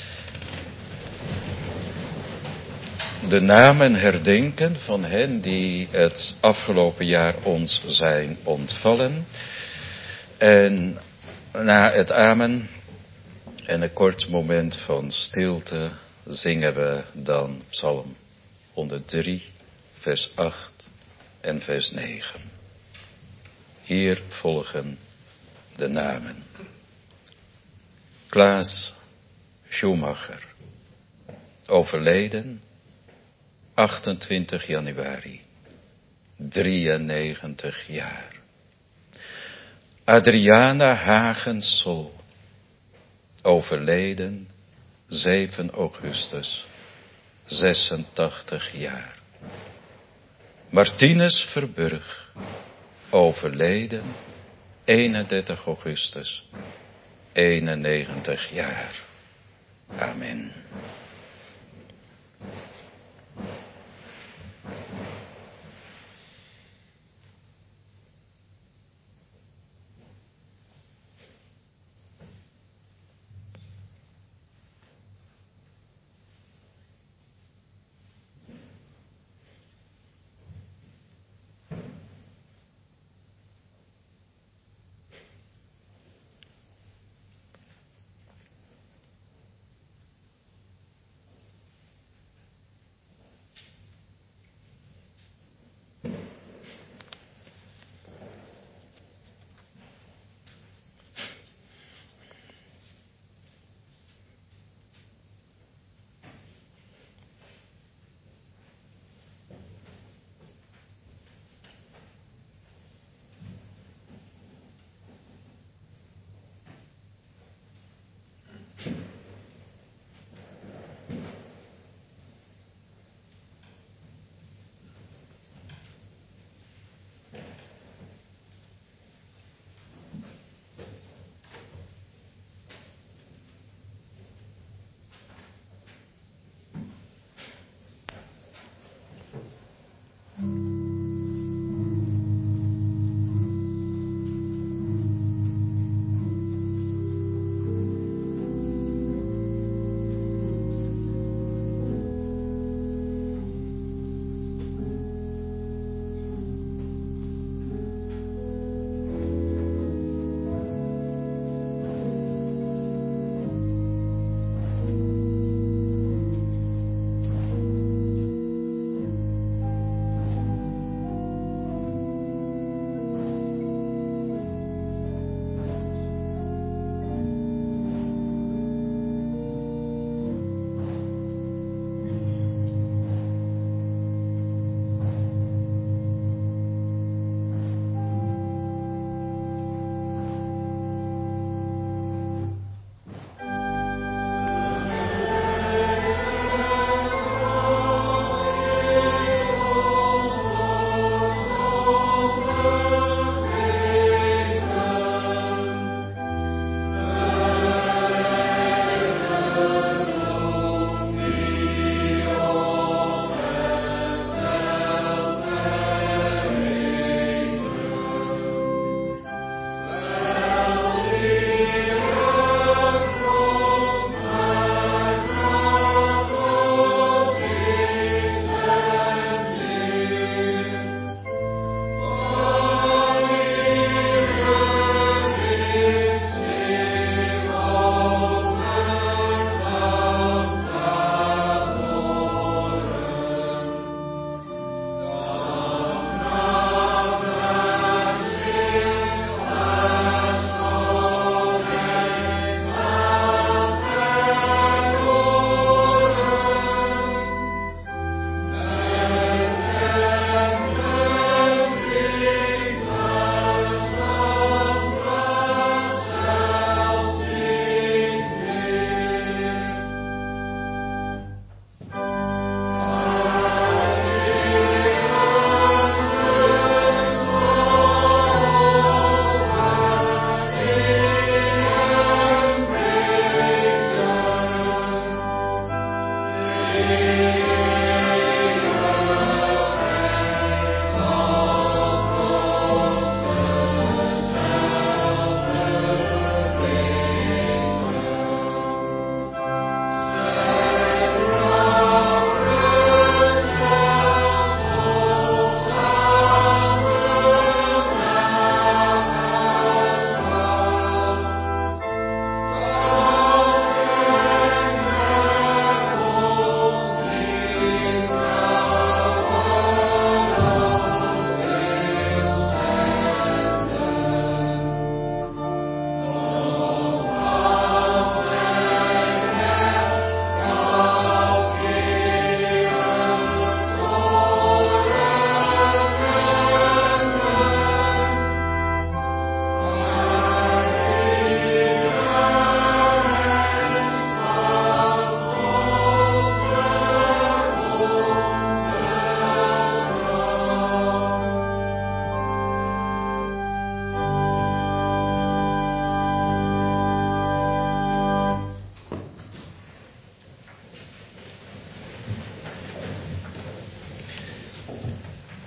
de namen herdenken van hen die het afgelopen jaar ons zijn ontvallen. En na het amen en een kort moment van stilte zingen we dan Psalm honderddrie, vers acht en vers negen. Hier volgen de namen. Klaas Schumacher, overleden achtentwintig januari, drieënnegentig jaar. Adriana Hagen-Sol, overleden zeven augustus, zesentachtig jaar. Martinus Verburg, overleden eenendertig augustus, eenennegentig jaar. Amen.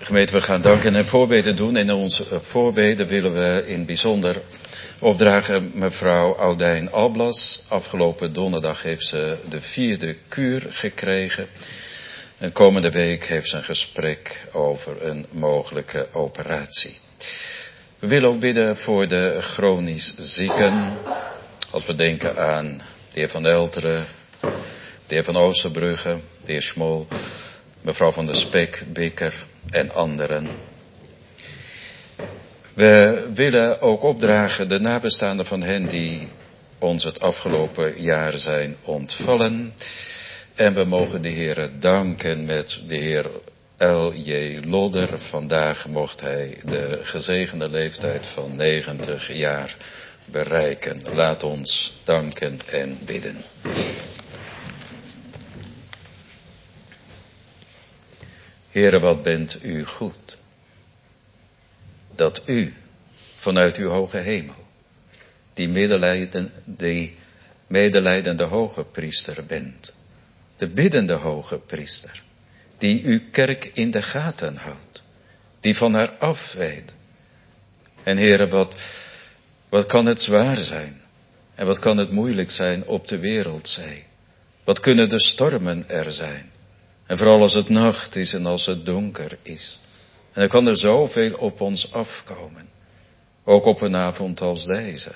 Gemeente, we gaan danken en voorbeden doen. En in onze voorbeden willen we in het bijzonder opdragen mevrouw Audijn Alblas. Afgelopen donderdag heeft ze de vierde kuur gekregen. En komende week heeft ze een gesprek over een mogelijke operatie. We willen ook bidden voor de chronisch zieken. Als we denken aan de heer Van Elteren, de heer Van Oosterbrugge, de heer Schmol, mevrouw Van der Spek, Bikker en anderen. We willen ook opdragen de nabestaanden van hen die ons het afgelopen jaar zijn ontvallen. En we mogen de Heer danken met de heer L J Lodder. Vandaag mocht hij de gezegende leeftijd van negentig jaar bereiken. Laat ons danken en bidden. Heere, wat bent u goed, dat u vanuit uw hoge hemel, die medelijden, die medelijdende hoge priester bent, de biddende hoge priester, die uw kerk in de gaten houdt, die van haar afwijdt. En Heere, wat, wat kan het zwaar zijn en wat kan het moeilijk zijn op de wereldzee? Wat kunnen de stormen er zijn? En vooral als het nacht is en als het donker is. En dan kan er zoveel op ons afkomen. Ook op een avond als deze.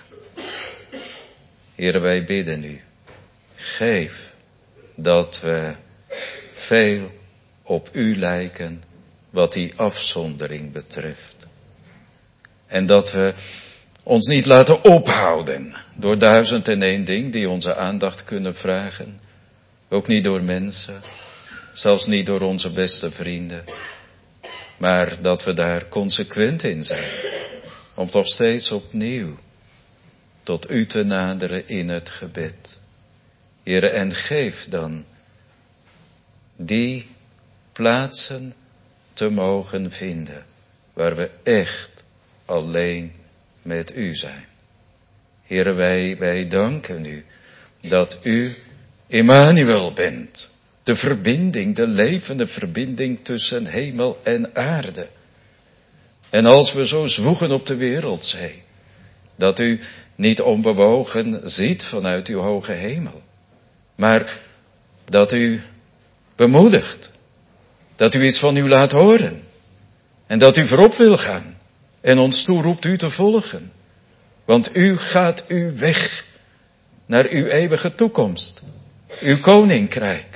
Heere, wij bidden u. Geef dat we veel op u lijken wat die afzondering betreft. En dat we ons niet laten ophouden door duizend en één ding die onze aandacht kunnen vragen. Ook niet door mensen. Zelfs niet door onze beste vrienden. Maar dat we daar consequent in zijn. Om toch steeds opnieuw tot u te naderen in het gebed. Heere, en geef dan die plaatsen te mogen vinden. Waar we echt alleen met u zijn. Heere, wij, wij danken u dat u Immanuel bent. De verbinding, de levende verbinding tussen hemel en aarde. En als we zo zwoegen op de wereldzee, dat u niet onbewogen ziet vanuit uw hoge hemel, maar dat u bemoedigt, dat u iets van u laat horen en dat u voorop wil gaan en ons toeroept u te volgen. Want u gaat uw weg naar uw eeuwige toekomst, uw koninkrijk.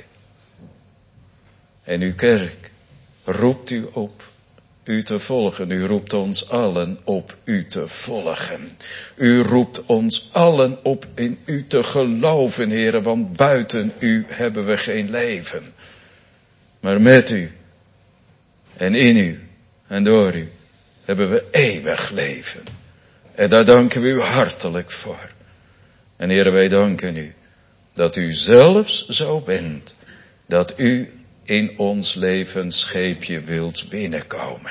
En uw kerk roept u op u te volgen. U roept ons allen op u te volgen. U roept ons allen op in u te geloven, Heere, want buiten u hebben we geen leven. Maar met u en in u en door u hebben we eeuwig leven. En daar danken we u hartelijk voor. En Heere, wij danken u dat u zelfs zo bent, dat u in ons levensscheepje wilt binnenkomen.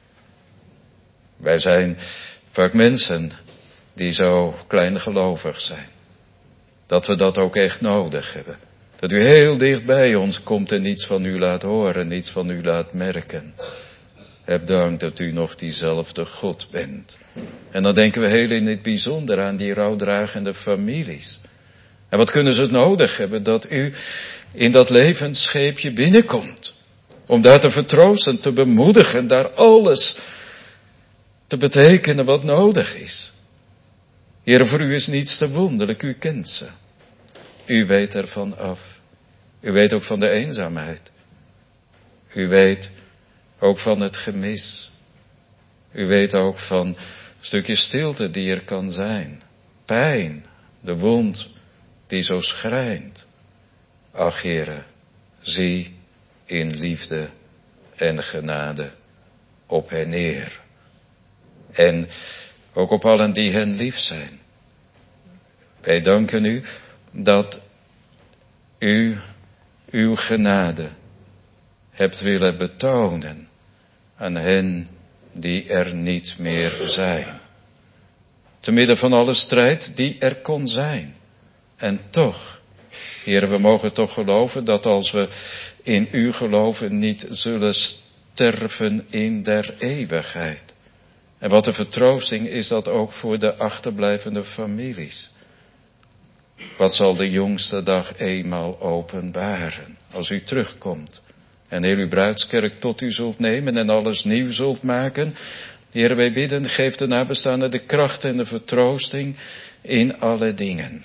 Wij zijn vaak mensen die zo kleingelovig zijn. Dat we dat ook echt nodig hebben. Dat u heel dicht bij ons komt en niets van u laat horen, niets van u laat merken. Heb dank dat u nog diezelfde God bent. En dan denken we heel in het bijzonder aan die rouwdragende families. En wat kunnen ze nodig hebben dat u in dat levensscheepje binnenkomt. Om daar te vertroosten, te bemoedigen, daar alles te betekenen wat nodig is. Heere, voor u is niets te wonderlijk, u kent ze. U weet ervan af. U weet ook van de eenzaamheid. U weet ook van het gemis. U weet ook van een stukje stilte die er kan zijn. Pijn, de wond die zo schrijnt. Ach, Heere, zie in liefde en genade op hen neer. En ook op allen die hen lief zijn. Wij danken u dat u uw genade hebt willen betonen aan hen die er niet meer zijn. Te midden van alle strijd die er kon zijn. En toch, Heere, we mogen toch geloven dat als we in u geloven niet zullen sterven in der eeuwigheid. En wat een vertroosting is dat ook voor de achterblijvende families. Wat zal de jongste dag eenmaal openbaren als u terugkomt en heel uw bruidskerk tot u zult nemen en alles nieuw zult maken. Heer, wij bidden, geef de nabestaanden de kracht en de vertroosting in alle dingen.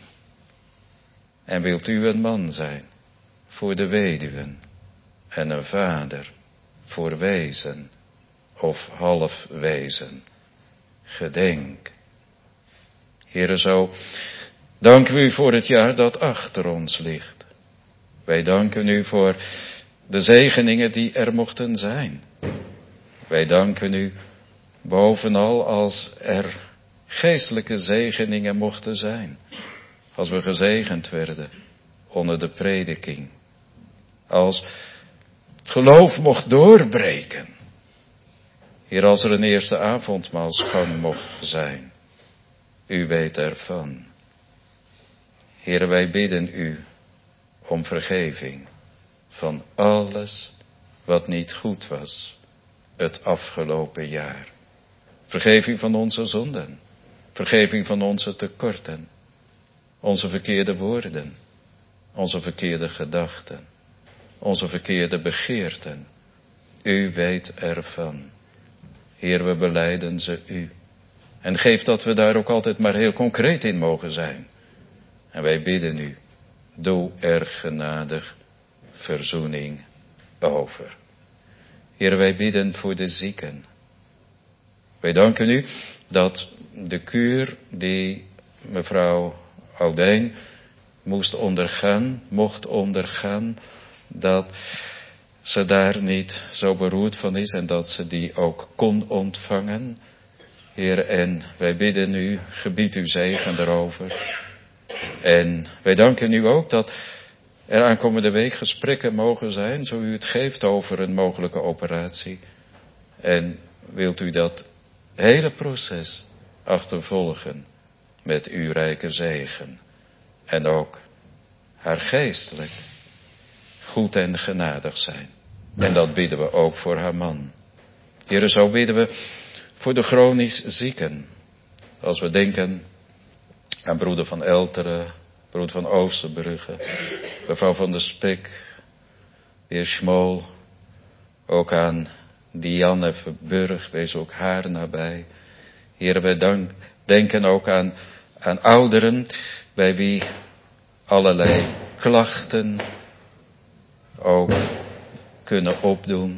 En wilt u een man zijn voor de weduwen en een vader voor wezen of half wezen. Gedenk. Heere, zo danken we u voor het jaar dat achter ons ligt. Wij danken u voor de zegeningen die er mochten zijn. Wij danken u bovenal als er geestelijke zegeningen mochten zijn. Als we gezegend werden onder de prediking. Als het geloof mocht doorbreken. Heer, als er een eerste avondmaalsgang mocht zijn. U weet ervan. Heer, wij bidden u om vergeving van alles wat niet goed was het afgelopen jaar. Vergeving van onze zonden. Vergeving van onze tekorten. Onze verkeerde woorden. Onze verkeerde gedachten. Onze verkeerde begeerten. U weet ervan. Heer, we belijden ze u. En geef dat we daar ook altijd maar heel concreet in mogen zijn. En wij bidden u, doe er genadig verzoening over. Heer, wij bidden voor de zieken. Wij danken u dat de kuur die mevrouw Oudijn moest ondergaan, mocht ondergaan, dat ze daar niet zo beroerd van is en dat ze die ook kon ontvangen. Heer, en wij bidden u, gebied uw zegen erover. En wij danken u ook dat er aankomende week gesprekken mogen zijn, zo u het geeft over een mogelijke operatie. En wilt u dat hele proces achtervolgen met uw rijke zegen. En ook haar geestelijk goed en genadig zijn. En dat bidden we ook voor haar man. Heere, zo bidden we voor de chronisch zieken. Als we denken aan broeder van Elteren, broeder van Oosterbrugge, mevrouw van der Spek, de heer Schmool, ook aan Dianne Verburg, wees ook haar nabij. Heere, wij dank, denken ook aan, aan ouderen, bij wie allerlei klachten ook kunnen opdoen.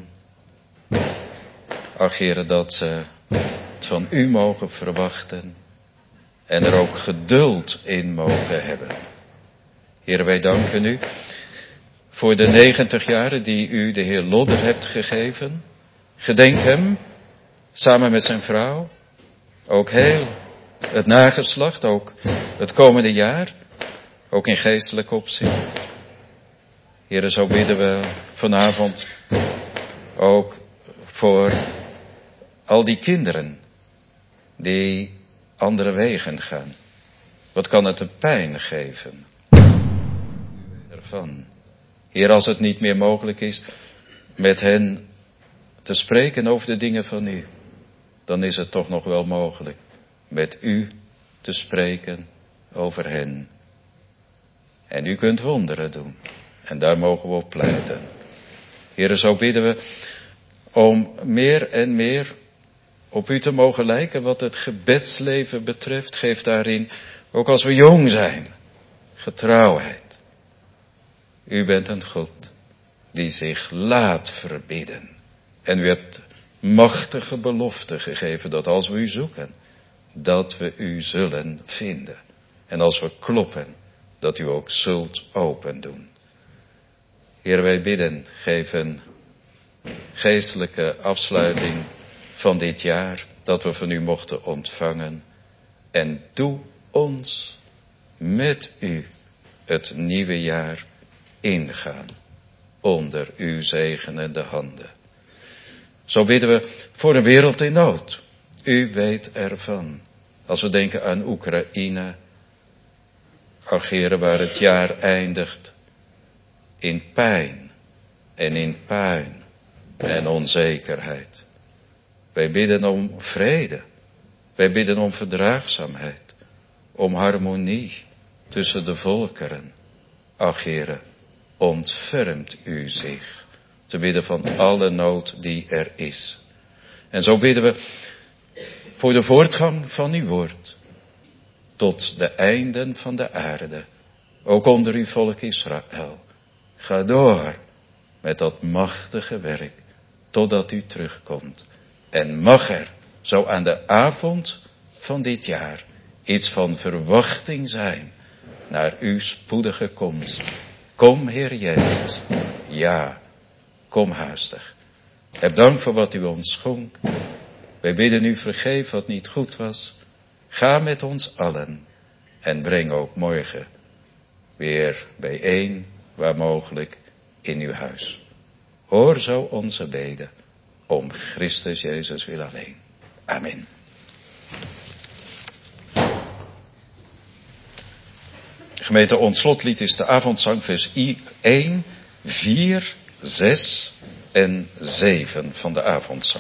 Ach, Heere, dat ze het van u mogen verwachten en er ook geduld in mogen hebben. Heere, wij danken u voor de negentig jaren die u de heer Lodder hebt gegeven. Gedenk hem, samen met zijn vrouw, ook heel het nageslacht, ook het komende jaar, ook in geestelijk opzicht. Heere, zo bidden we vanavond ook voor al die kinderen die andere wegen gaan. Wat kan het een pijn geven? Ervan. Heer, als het niet meer mogelijk is met hen te spreken over de dingen van u, dan is het toch nog wel mogelijk met u te spreken over hen. En u kunt wonderen doen. En daar mogen we op pleiten. Heere, zo bidden we om meer en meer op u te mogen lijken wat het gebedsleven betreft. Geef daarin, ook als we jong zijn, getrouwheid. U bent een God die zich laat verbidden. En u hebt machtige beloften gegeven dat als we u zoeken, dat we u zullen vinden. En als we kloppen, dat u ook zult open doen. Heer, wij bidden, geef een geestelijke afsluiting van dit jaar, dat we van u mochten ontvangen. En doe ons met u het nieuwe jaar ingaan, onder uw zegenende handen. Zo bidden we voor een wereld in nood. U weet ervan. Als we denken aan Oekraïne, ach Heere, waar het jaar eindigt in pijn en in puin en onzekerheid. Wij bidden om vrede. Wij bidden om verdraagzaamheid. Om harmonie tussen de volkeren. Ach, Heere, ontfermt u zich te midden van alle nood die er is. En zo bidden we voor de voortgang van uw woord tot de einden van de aarde, ook onder uw volk Israël. Ga door met dat machtige werk totdat u terugkomt. En mag er zo aan de avond van dit jaar iets van verwachting zijn naar uw spoedige komst. Kom, Heer Jezus. Ja, kom haastig. Heb dank voor wat u ons schonk. Wij bidden u vergeef wat niet goed was. Ga met ons allen en breng ook morgen weer bijeen, waar mogelijk, in uw huis. Hoor zo onze beden, om Christus Jezus wil alleen. Amen. Gemeente, ons slotlied is de avondzang, vers één, vier, zes en zeven van de avondzang.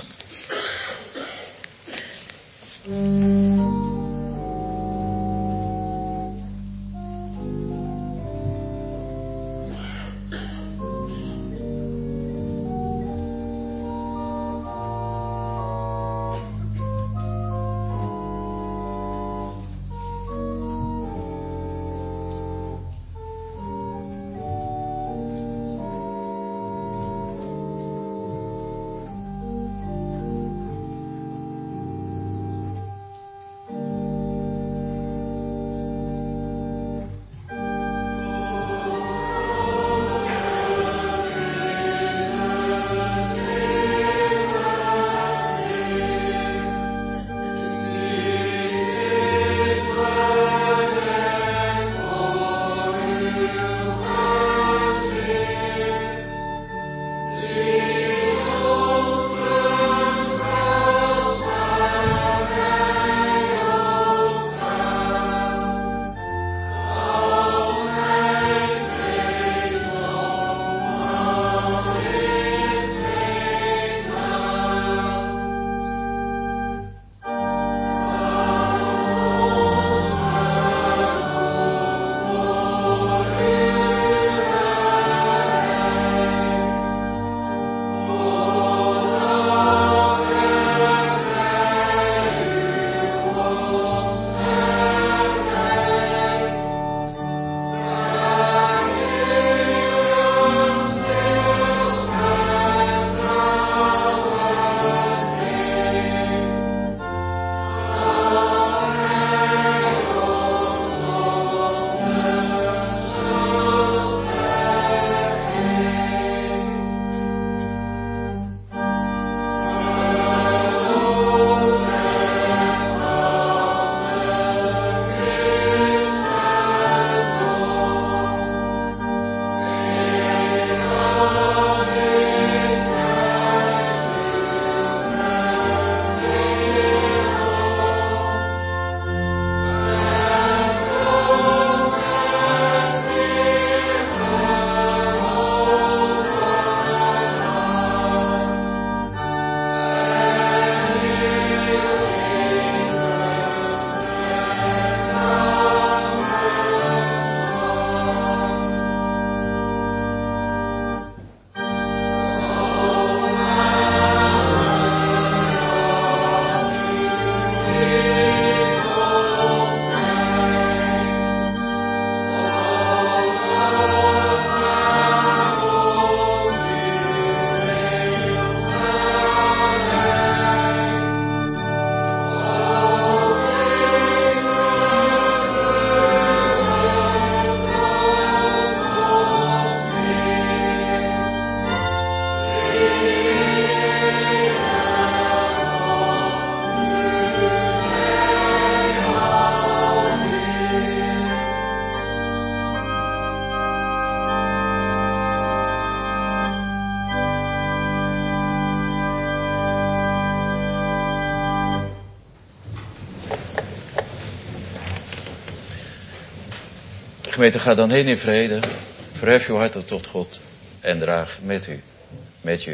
Gemeente, ga dan heen in vrede. Verhef uw harten tot God en draag met u, met jullie,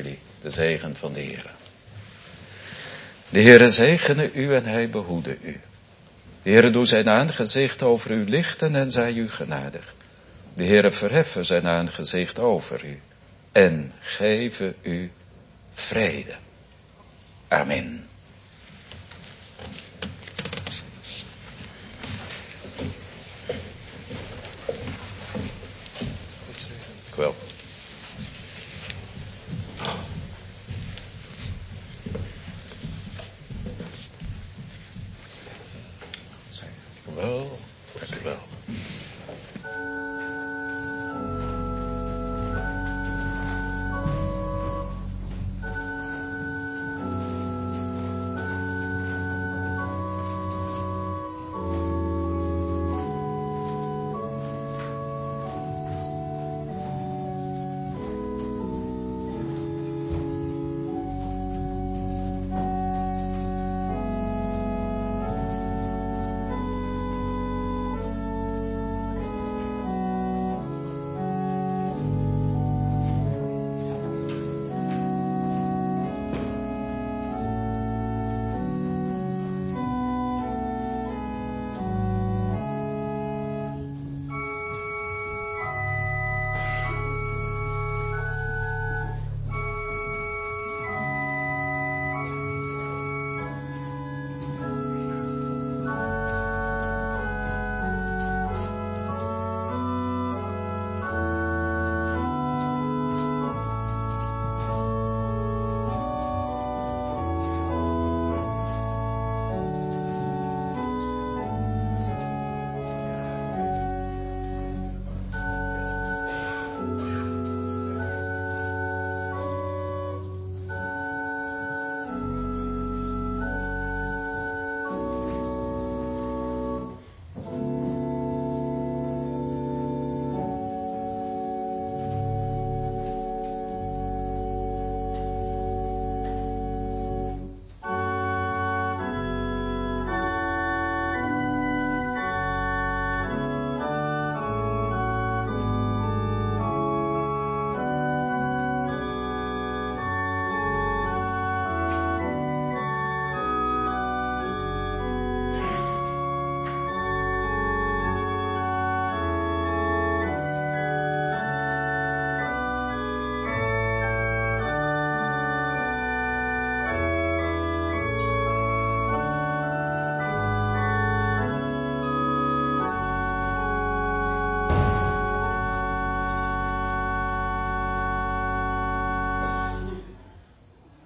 De zegen van de Heere. De Heere zegene u en hij behoede u. De Heere doe zijn aangezicht over u lichten en zij u genadig. De Heere verheffen zijn aangezicht over u en geven u vrede. Amen. Dank u wel. Dank u wel. Dank u wel.